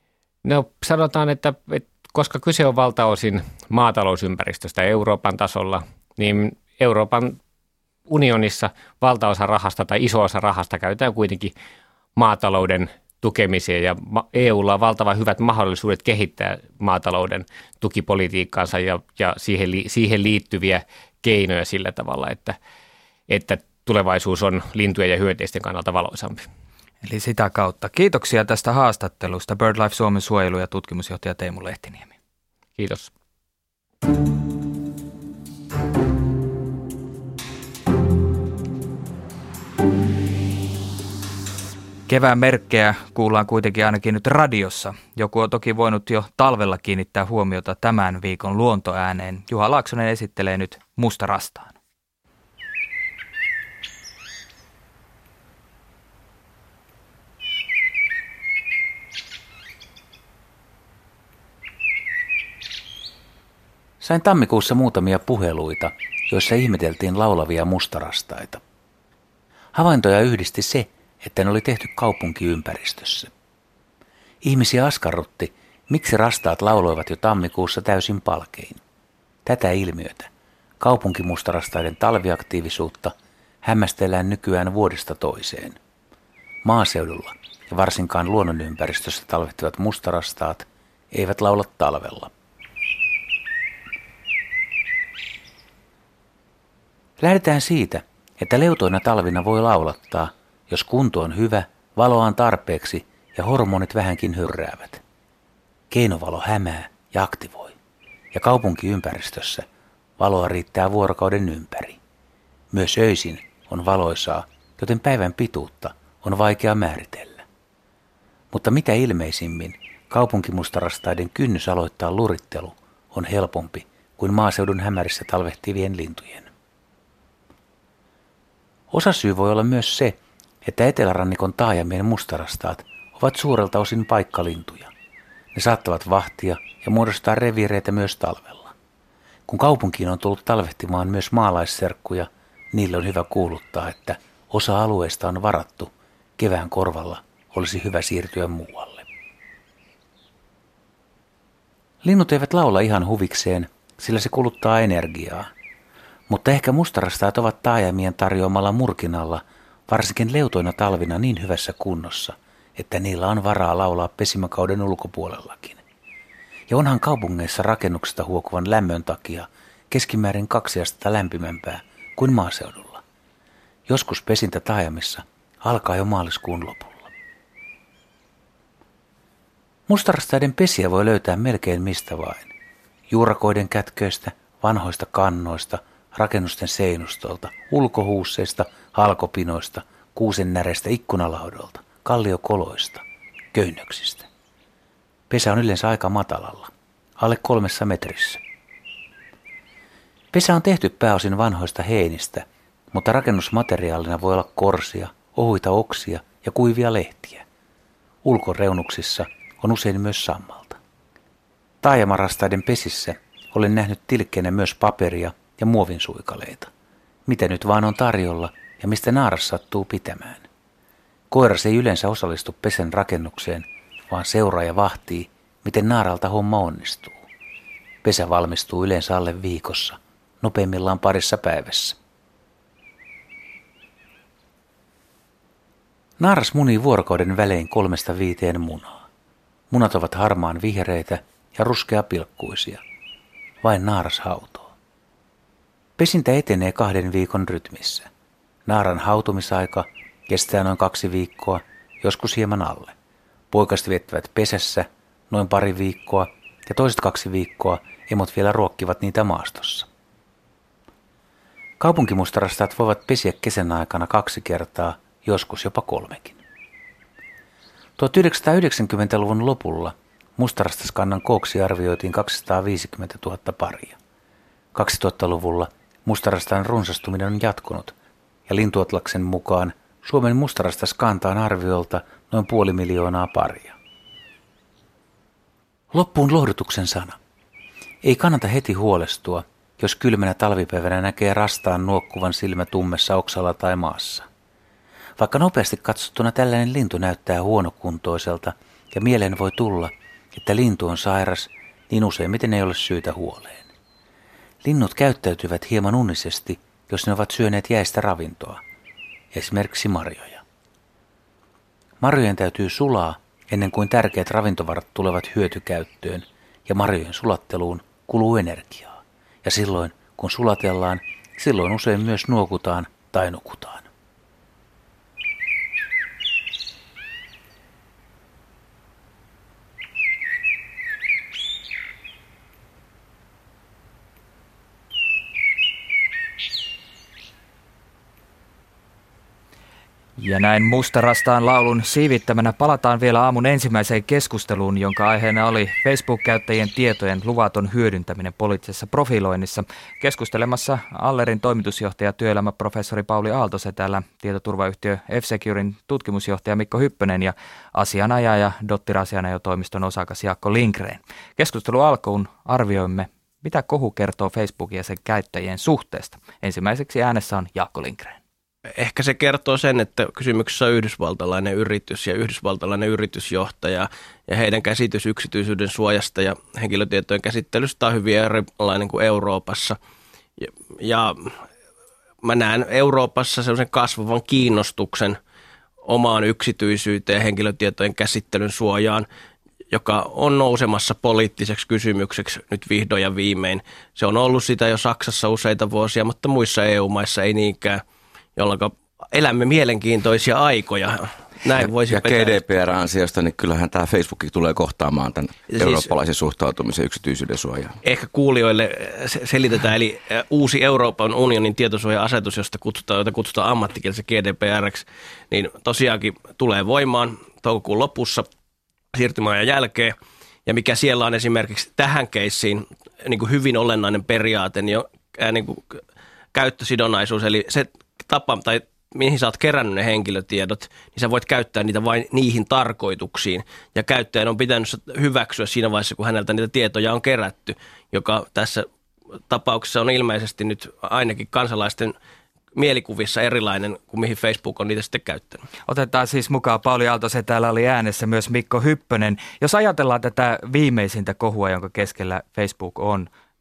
No sanotaan, että koska kyse on valtaosin maatalousympäristöstä Euroopan tasolla, niin Euroopan unionissa valtaosa rahasta tai iso osa rahasta käytetään kuitenkin maatalouden tukemiseen ja EUlla on valtavan hyvät mahdollisuudet kehittää maatalouden tukipolitiikkaansa ja siihen liittyviä keinoja sillä tavalla, että tulevaisuus on lintujen ja hyönteisten kannalta valoisampi. Eli sitä kautta. Kiitoksia tästä haastattelusta BirdLife Suomen suojelu- ja tutkimusjohtaja Teemu Lehtiniemi. Kiitos. Kevään merkkejä kuullaan kuitenkin ainakin nyt radiossa. Joku on toki voinut jo talvella kiinnittää huomiota tämän viikon luontoääneen. Juha Laaksonen esittelee nyt mustarastaan. Sain tammikuussa muutamia puheluita, joissa ihmeteltiin laulavia mustarastaita. Havaintoja yhdisti se, että ne oli tehty kaupunkiympäristössä. Ihmisiä askarrutti, miksi rastaat lauloivat jo tammikuussa täysin palkein. Tätä ilmiötä, kaupunkimustarastaiden talviaktiivisuutta, hämmästellään nykyään vuodesta toiseen. Maaseudulla ja varsinkaan luonnonympäristössä talvehtivat mustarastaat eivät laula talvella. Lähdetään siitä, että leutoina talvina voi laulattaa, jos kunto on hyvä, valoa on tarpeeksi ja hormonit vähänkin hyrräävät. Keinovalo hämää ja aktivoi. Ja kaupunkiympäristössä valoa riittää vuorokauden ympäri. Myös öisin on valoisaa, joten päivän pituutta on vaikea määritellä. Mutta mitä ilmeisimmin kaupunkimustarastaiden kynnys aloittaa lurittelu on helpompi kuin maaseudun hämärissä talvehtivien lintujen. Osasyy voi olla myös se, että etelärannikon taajamien mustarastaat ovat suurelta osin paikkalintuja. Ne saattavat vahtia ja muodostaa reviireitä myös talvella. Kun kaupunkiin on tullut talvehtimaan myös maalaisserkkuja, niille on hyvä kuuluttaa, että osa alueesta on varattu, kevään korvalla olisi hyvä siirtyä muualle. Linnut eivät laula ihan huvikseen, sillä se kuluttaa energiaa. Mutta ehkä mustarastaat ovat taajamien tarjoamalla murkinalla varsinkin leutoina talvina niin hyvässä kunnossa, että niillä on varaa laulaa pesimäkauden ulkopuolellakin. Ja onhan kaupungeissa rakennuksesta huokuvan lämmön takia keskimäärin 2 astetta lämpimämpää kuin maaseudulla. Joskus pesintä taajamissa alkaa jo maaliskuun lopulla. Mustarastaiden pesiä voi löytää melkein mistä vain. Juurakoiden kätköistä, vanhoista kannoista, rakennusten seinustolta, ulkohuusseista, halkopinoista, kuusennäreistä ikkunalaudolta, kalliokoloista, köynnöksistä. Pesä on yleensä aika matalalla, alle 3 metrissä. Pesä on tehty pääosin vanhoista heinistä, mutta rakennusmateriaalina voi olla korsia, ohuita oksia ja kuivia lehtiä. Ulkoreunuksissa on usein myös sammalta. Taajamarastaiden pesissä olen nähnyt tilkkeenä myös paperia ja muovinsuikaleita. Mitä nyt vaan on tarjolla ja mistä naaras sattuu pitämään. Koiras ei yleensä osallistu pesän rakennukseen, vaan seuraa ja vahtii, miten naaralta homma onnistuu. Pesä valmistuu yleensä alle viikossa, nopeimmillaan parissa päivässä. Naaras munii vuorokauden välein 3-5 munaa. Munat ovat harmaan vihreitä ja ruskeapilkkuisia. Vain naaras hautoo. Pesintä etenee 2 viikon rytmissä. Naaran hautumisaika kestää noin 2 viikkoa, joskus hieman alle. Poikaset viettävät pesässä noin 2 viikkoa ja toiset 2 viikkoa emot vielä ruokkivat niitä maastossa. Kaupunkimustarastat voivat pesiä kesän aikana 2 kertaa, joskus jopa 3. 1990-luvun lopulla mustarastaskannan kooksi arvioitiin 250 000 paria. 2000-luvulla mustarastan runsastuminen on jatkunut ja Lintuatlaksen mukaan Suomen mustarastaskanta on arviolta noin 500 000 paria. Loppuun lohdutuksen sana. Ei kannata heti huolestua, jos kylmänä talvipäivänä näkee rastaan nuokkuvan silmä tummessa oksalla tai maassa. Vaikka nopeasti katsottuna tällainen lintu näyttää huonokuntoiselta ja mieleen voi tulla, että lintu on sairas, niin useimmiten ei ole syytä huoleen. Linnut käyttäytyvät hieman unisesti, jos ne ovat syöneet jäistä ravintoa, esimerkiksi marjoja. Marjojen täytyy sulaa ennen kuin tärkeät ravintovarat tulevat hyötykäyttöön, ja marjojen sulatteluun kuluu energiaa. Ja silloin, kun sulatellaan, silloin usein myös nuokutaan tai nukutaan. Ja näin Mustarastaan laulun siivittämänä palataan vielä aamun ensimmäiseen keskusteluun, jonka aiheena oli Facebook-käyttäjien tietojen luvaton hyödyntäminen poliittisessa profiloinnissa. Keskustelemassa Allerin toimitusjohtaja työelämäprofessori Pauli Aalto sekä tietoturvayhtiö F-Securen tutkimusjohtaja Mikko Hyppönen ja asianajaja Dottir-asianajotoimiston osakas Jaakko Lindgren. Keskustelu alkuun arvioimme, mitä kohu kertoo Facebookin ja sen käyttäjien suhteesta. Ensimmäiseksi äänessä on Jaakko Lindgren. Ehkä se kertoo sen, että kysymyksessä on yhdysvaltalainen yritys ja yhdysvaltalainen yritysjohtaja ja heidän käsitys yksityisyyden suojasta ja henkilötietojen käsittelystä on hyvin erilainen kuin Euroopassa. Ja mä näen Euroopassa sellaisen kasvavan kiinnostuksen omaan yksityisyyteen ja henkilötietojen käsittelyn suojaan, joka on nousemassa poliittiseksi kysymykseksi nyt vihdoin ja viimein. Se on ollut sitä jo Saksassa useita vuosia, mutta muissa EU-maissa ei niinkään, jolloin elämme mielenkiintoisia aikoja. Näin voisi ja GDPR-ansiosta, niin kyllähän tämä Facebook tulee kohtaamaan tämän eurooppalaisen suhtautumisen yksityisyyden suojaan. Ehkä kuulijoille selitetään, eli uusi Euroopan unionin tietosuoja-asetus, jota kutsutaan ammattikielessä GDPR:ksi, niin tosiaankin tulee voimaan toukokuun lopussa siirtymäajan jälkeen. Ja mikä siellä on esimerkiksi tähän keissiin niin kuin hyvin olennainen periaate, niin käyttösidonnaisuus, eli se tapa, tai mihin sä oot kerännyt ne henkilötiedot, niin sä voit käyttää niitä vain niihin tarkoituksiin. Ja käyttäjän on pitänyt hyväksyä siinä vaiheessa, kun häneltä niitä tietoja on kerätty, joka tässä tapauksessa on ilmeisesti nyt ainakin kansalaisten mielikuvissa erilainen kuin mihin Facebook on niitä sitten käyttänyt. Otetaan siis mukaan Pauli Aalto, se täällä oli äänessä myös Mikko Hyppönen. Jos ajatellaan tätä viimeisintä kohua, jonka keskellä Facebook on,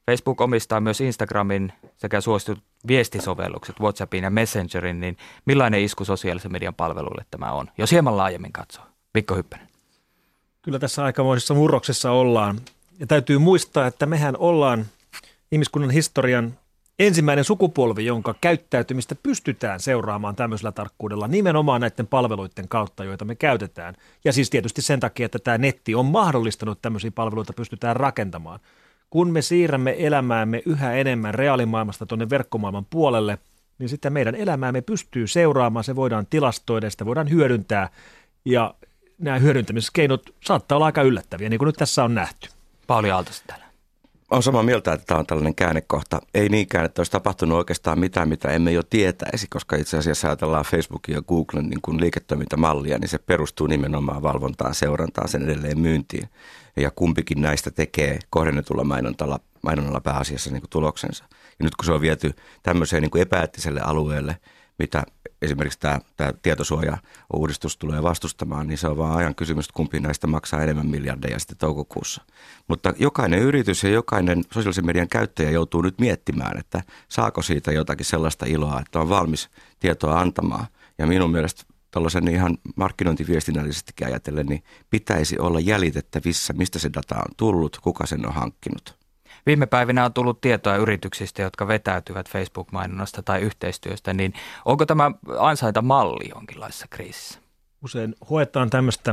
Facebook omistaa myös Instagramin sekä suositut viestisovellukset WhatsAppin ja Messengerin, niin millainen isku sosiaalisen median palveluille tämä on? Jos hieman laajemmin katsoo. Mikko Hyppönen. Kyllä tässä aikamoisessa murroksessa ollaan. Ja täytyy muistaa, että mehän ollaan ihmiskunnan historian ensimmäinen sukupolvi, jonka käyttäytymistä pystytään seuraamaan tämmöisellä tarkkuudella nimenomaan näiden palveluiden kautta, joita me käytetään. Ja siis tietysti sen takia, että tämä netti on mahdollistanut tämmöisiä palveluita pystytään rakentamaan. Kun me siirrämme elämäämme yhä enemmän reaalimaailmasta tuonne verkkomaailman puolelle, niin sitten meidän elämäämme pystyy seuraamaan, se voidaan tilastoida, sitä voidaan hyödyntää ja nämä hyödyntämiskeinot saattaa olla aika yllättäviä, niin kuin nyt tässä on nähty. Pauli Aaltonen täällä. Olen samaa mieltä, että tämä on tällainen käännekohta. Ei niinkään, että olisi tapahtunut oikeastaan mitään, mitä emme jo tietäisi, koska itse asiassa ajatellaan Facebookin ja Googlen niin kuin liiketoimintamallia, niin se perustuu nimenomaan valvontaan, seurantaan, sen edelleen myyntiin. Ja kumpikin näistä tekee kohdennetulla mainonnalla pääasiassa niin kuin tuloksensa. Ja nyt kun se on viety tämmöiseen niin kuin epäeettiselle alueelle, mitä esimerkiksi tämä tietosuoja-uudistus tulee vastustamaan, niin se on vaan ajan kysymys, että kumpi näistä maksaa enemmän miljardeja sitten toukokuussa. Mutta jokainen yritys ja jokainen sosiaalisen median käyttäjä joutuu nyt miettimään, että saako siitä jotakin sellaista iloa, että on valmis tietoa antamaan. Ja minun mielestä tällaisen ihan markkinointiviestinnällisestikin ajatellen, niin pitäisi olla jäljitettävissä, mistä se data on tullut, kuka sen on hankkinut. Viime päivinä on tullut tietoa yrityksistä, jotka vetäytyvät Facebook-mainonnasta tai yhteistyöstä, niin onko tämä ansaintamalli jonkinlaisessa kriisissä? Usein hoetaan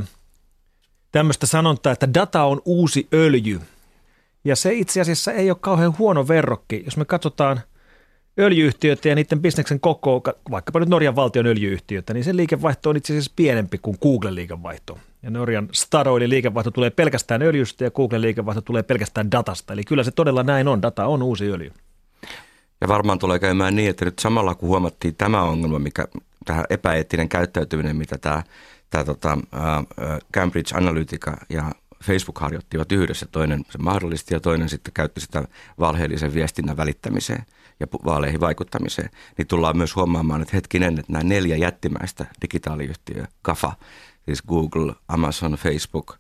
tämmöistä sanontaa, että data on uusi öljy. Ja se itse asiassa ei ole kauhean huono verrokki. Jos me katsotaan öljyyhtiöitä ja niiden bisneksen koko, vaikkapa nyt Norjan valtion öljyyhtiötä, niin sen liikevaihto on itse asiassa pienempi kuin Googlen liikevaihto. Ja Norjan Statoilin liikevaihto tulee pelkästään öljystä ja Googlen liikevaihto tulee pelkästään datasta. Eli kyllä se todella näin on. Data on uusi öljy. Ja varmaan tulee käymään niin, että nyt samalla kun huomattiin tämä ongelma, mikä tämä epäeettinen käyttäytyminen, mitä tämä Cambridge Analytica ja Facebook harjoittivat yhdessä, toinen se mahdollisti ja toinen sitten käytti sitä valheellisen viestinnän välittämiseen ja vaaleihin vaikuttamiseen, niin tullaan myös huomaamaan, että hetkinen, että nämä 4 jättimäistä digitaaliyhtiöä, GAFA, siis Google, Amazon, Facebook,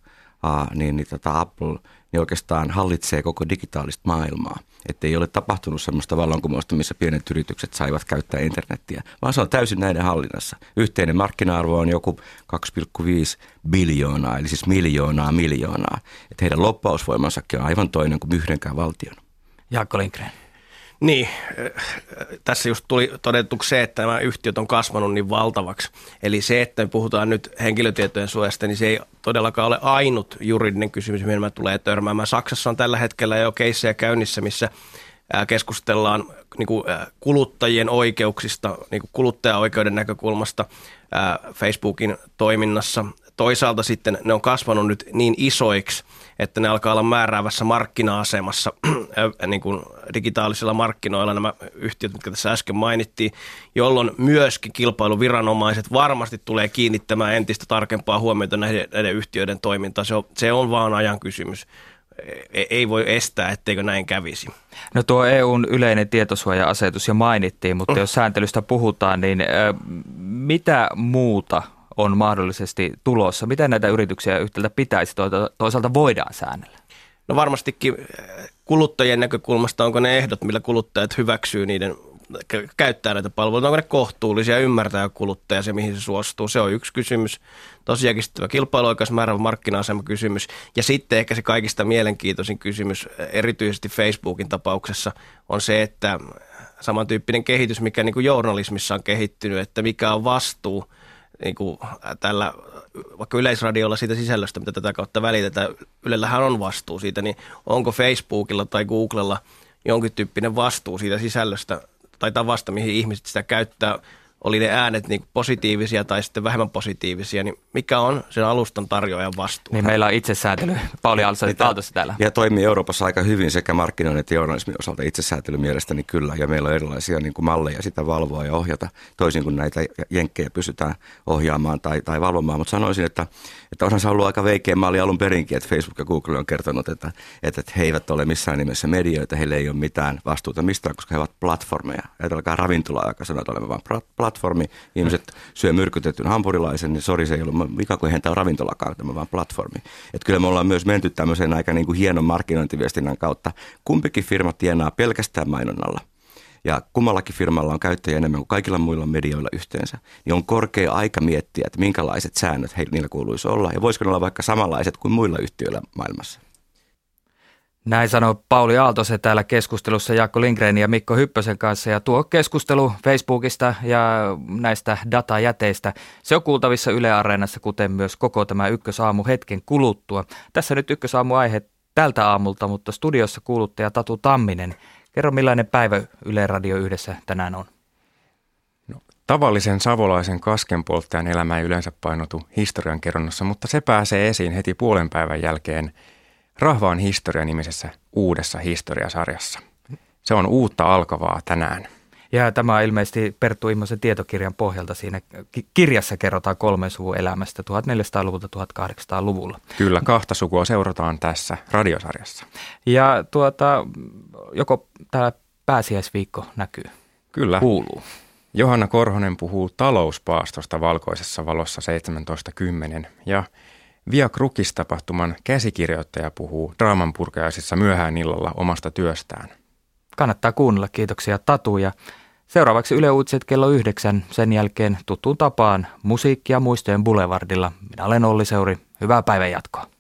Apple, niin oikeastaan hallitsee koko digitaalista maailmaa. Että ei ole tapahtunut sellaista vallankumousta, missä pienet yritykset saivat käyttää internettiä, vaan se on täysin näiden hallinnassa. Yhteinen markkina-arvo on joku 2,5 biljoonaa, eli siis miljoonaa. Että heidän loppausvoimansakin on aivan toinen kuin yhdenkään valtion. Jaakko Lindgren. Niin, tässä just tuli todetuksi se, että nämä yhtiöt on kasvanut niin valtavaksi. Eli se, että me puhutaan nyt henkilötietojen suojasta, niin se ei todellakaan ole ainut juridinen kysymys, mihin mä tulee törmäämään. Saksassa on tällä hetkellä jo keissejä käynnissä, missä keskustellaan niin kuin kuluttajien oikeuksista, niin kuin kuluttajaoikeuden näkökulmasta Facebookin toiminnassa. Toisaalta sitten ne on kasvanut nyt niin isoiksi, että ne alkaa olla määräävässä markkina-asemassa niin kuin digitaalisilla markkinoilla nämä yhtiöt, mitkä tässä äsken mainittiin, jolloin myöskin kilpailuviranomaiset varmasti tulee kiinnittämään entistä tarkempaa huomiota näiden yhtiöiden toimintaan. Se on vaan ajan kysymys. Ei voi estää, etteikö näin kävisi. No tuo EUn yleinen tietosuoja-asetus jo mainittiin, mutta jos sääntelystä puhutaan, niin mitä muuta on mahdollisesti tulossa? Miten näitä yrityksiä yhtäältä pitäisi, toisaalta voidaan säännellä? No varmastikin kuluttajien näkökulmasta, onko ne ehdot, millä kuluttajat hyväksyy niiden, käyttää näitä palveluita, onko ne kohtuullisia, ymmärtää kuluttaja se, mihin se suostuu. Se on yksi kysymys. Tosiaankin sitten kilpailuoikeus, määrävä markkina-asema kysymys. Ja sitten ehkä se kaikista mielenkiintoisin kysymys, erityisesti Facebookin tapauksessa, on se, että samantyyppinen kehitys, mikä niin kuin journalismissa on kehittynyt, että mikä on vastuu niin kuin tällä vaikka Yleisradiolla siitä sisällöstä, mitä tätä kautta välitetään, Ylellähän on vastuu siitä, niin onko Facebookilla tai Googlella jonkin tyyppinen vastuu siitä sisällöstä tai tavasta, mihin ihmiset sitä käyttää, oli ne äänet niin positiivisia tai sitten vähemmän positiivisia, niin mikä on sen alustan tarjoajan vastuu? Niin meillä on itsesäätely. Pauli Aaltonen täällä. Ja toimii Euroopassa aika hyvin sekä markkinoinnin että journalismin osalta itsesäätely mielestäni kyllä. Ja meillä on erilaisia niin kuin malleja sitä valvoa ja ohjata, toisin kuin näitä jenkkejä pystytään ohjaamaan tai valvomaan. Mutta sanoisin, että onhan se ollut aika veikeä malli alun perinkin, että Facebook ja Google on kertonut, että he eivät ole missään nimessä medioita, heillä ei ole mitään vastuuta mistään, koska he ovat platformeja. Ajatelkaa ravintolaa, joka sanoo olevan vain platformi. Ihmiset syö myrkytetyn hampurilaisen, niin sori, se ei ollut vika, kun eihän tämä ole ravintolakaan, tämä vaan platformi. Että kyllä me ollaan myös menty tämmöisen aika niin kuin hienon markkinointiviestinnän kautta. Kumpikin firma tienaa pelkästään mainonnalla. Ja kummallakin firmalla on käyttäjiä enemmän kuin kaikilla muilla medioilla yhteensä. Niin on korkea aika miettiä, että minkälaiset säännöt niillä kuuluisi olla. Ja voisiko ne olla vaikka samanlaiset kuin muilla yhtiöillä maailmassa. Näin sanoi Pauli Aaltonen täällä keskustelussa Jaakko Lindgrenin ja Mikko Hyppösen kanssa. Ja tuo keskustelu Facebookista ja näistä datajäteistä, se on kuultavissa Yle Areenassa, kuten myös koko tämä Ykkösaamu hetken kuluttua. Tässä nyt Ykkösaamu-aihe tältä aamulta, mutta studiossa kuuluttaja Tatu Tamminen. Kerro, millainen päivä Yle Radio Yhdessä tänään on? No, tavallisen savolaisen kaskenpolttajan elämä ei yleensä painotu historiankerronnassa, mutta se pääsee esiin heti puolen päivän jälkeen Rahvaan historia-nimisessä uudessa historiasarjassa. Se on uutta alkavaa tänään. Ja tämä on ilmeisesti Perttu Immosen tietokirjan pohjalta. Siinä kirjassa kerrotaan 3 suvun elämästä 1400-luvulta 1800-luvulla. Kyllä, 2 sukua seurataan tässä radiosarjassa. Ja joko tämä pääsiäisviikko näkyy? Kyllä. Kuuluu. Johanna Korhonen puhuu talouspaastosta Valkoisessa valossa 17.10 ja Via Crucis-tapahtuman käsikirjoittaja puhuu draaman purkajaisissa myöhään illalla omasta työstään. Kannattaa kuunnella. Kiitoksia Tatu. Ja seuraavaksi Yle Uutiset kello 9. Sen jälkeen tuttuun tapaan musiikkia muistojen Boulevardilla. Minä olen Olli Seuri. Hyvää päivänjatkoa.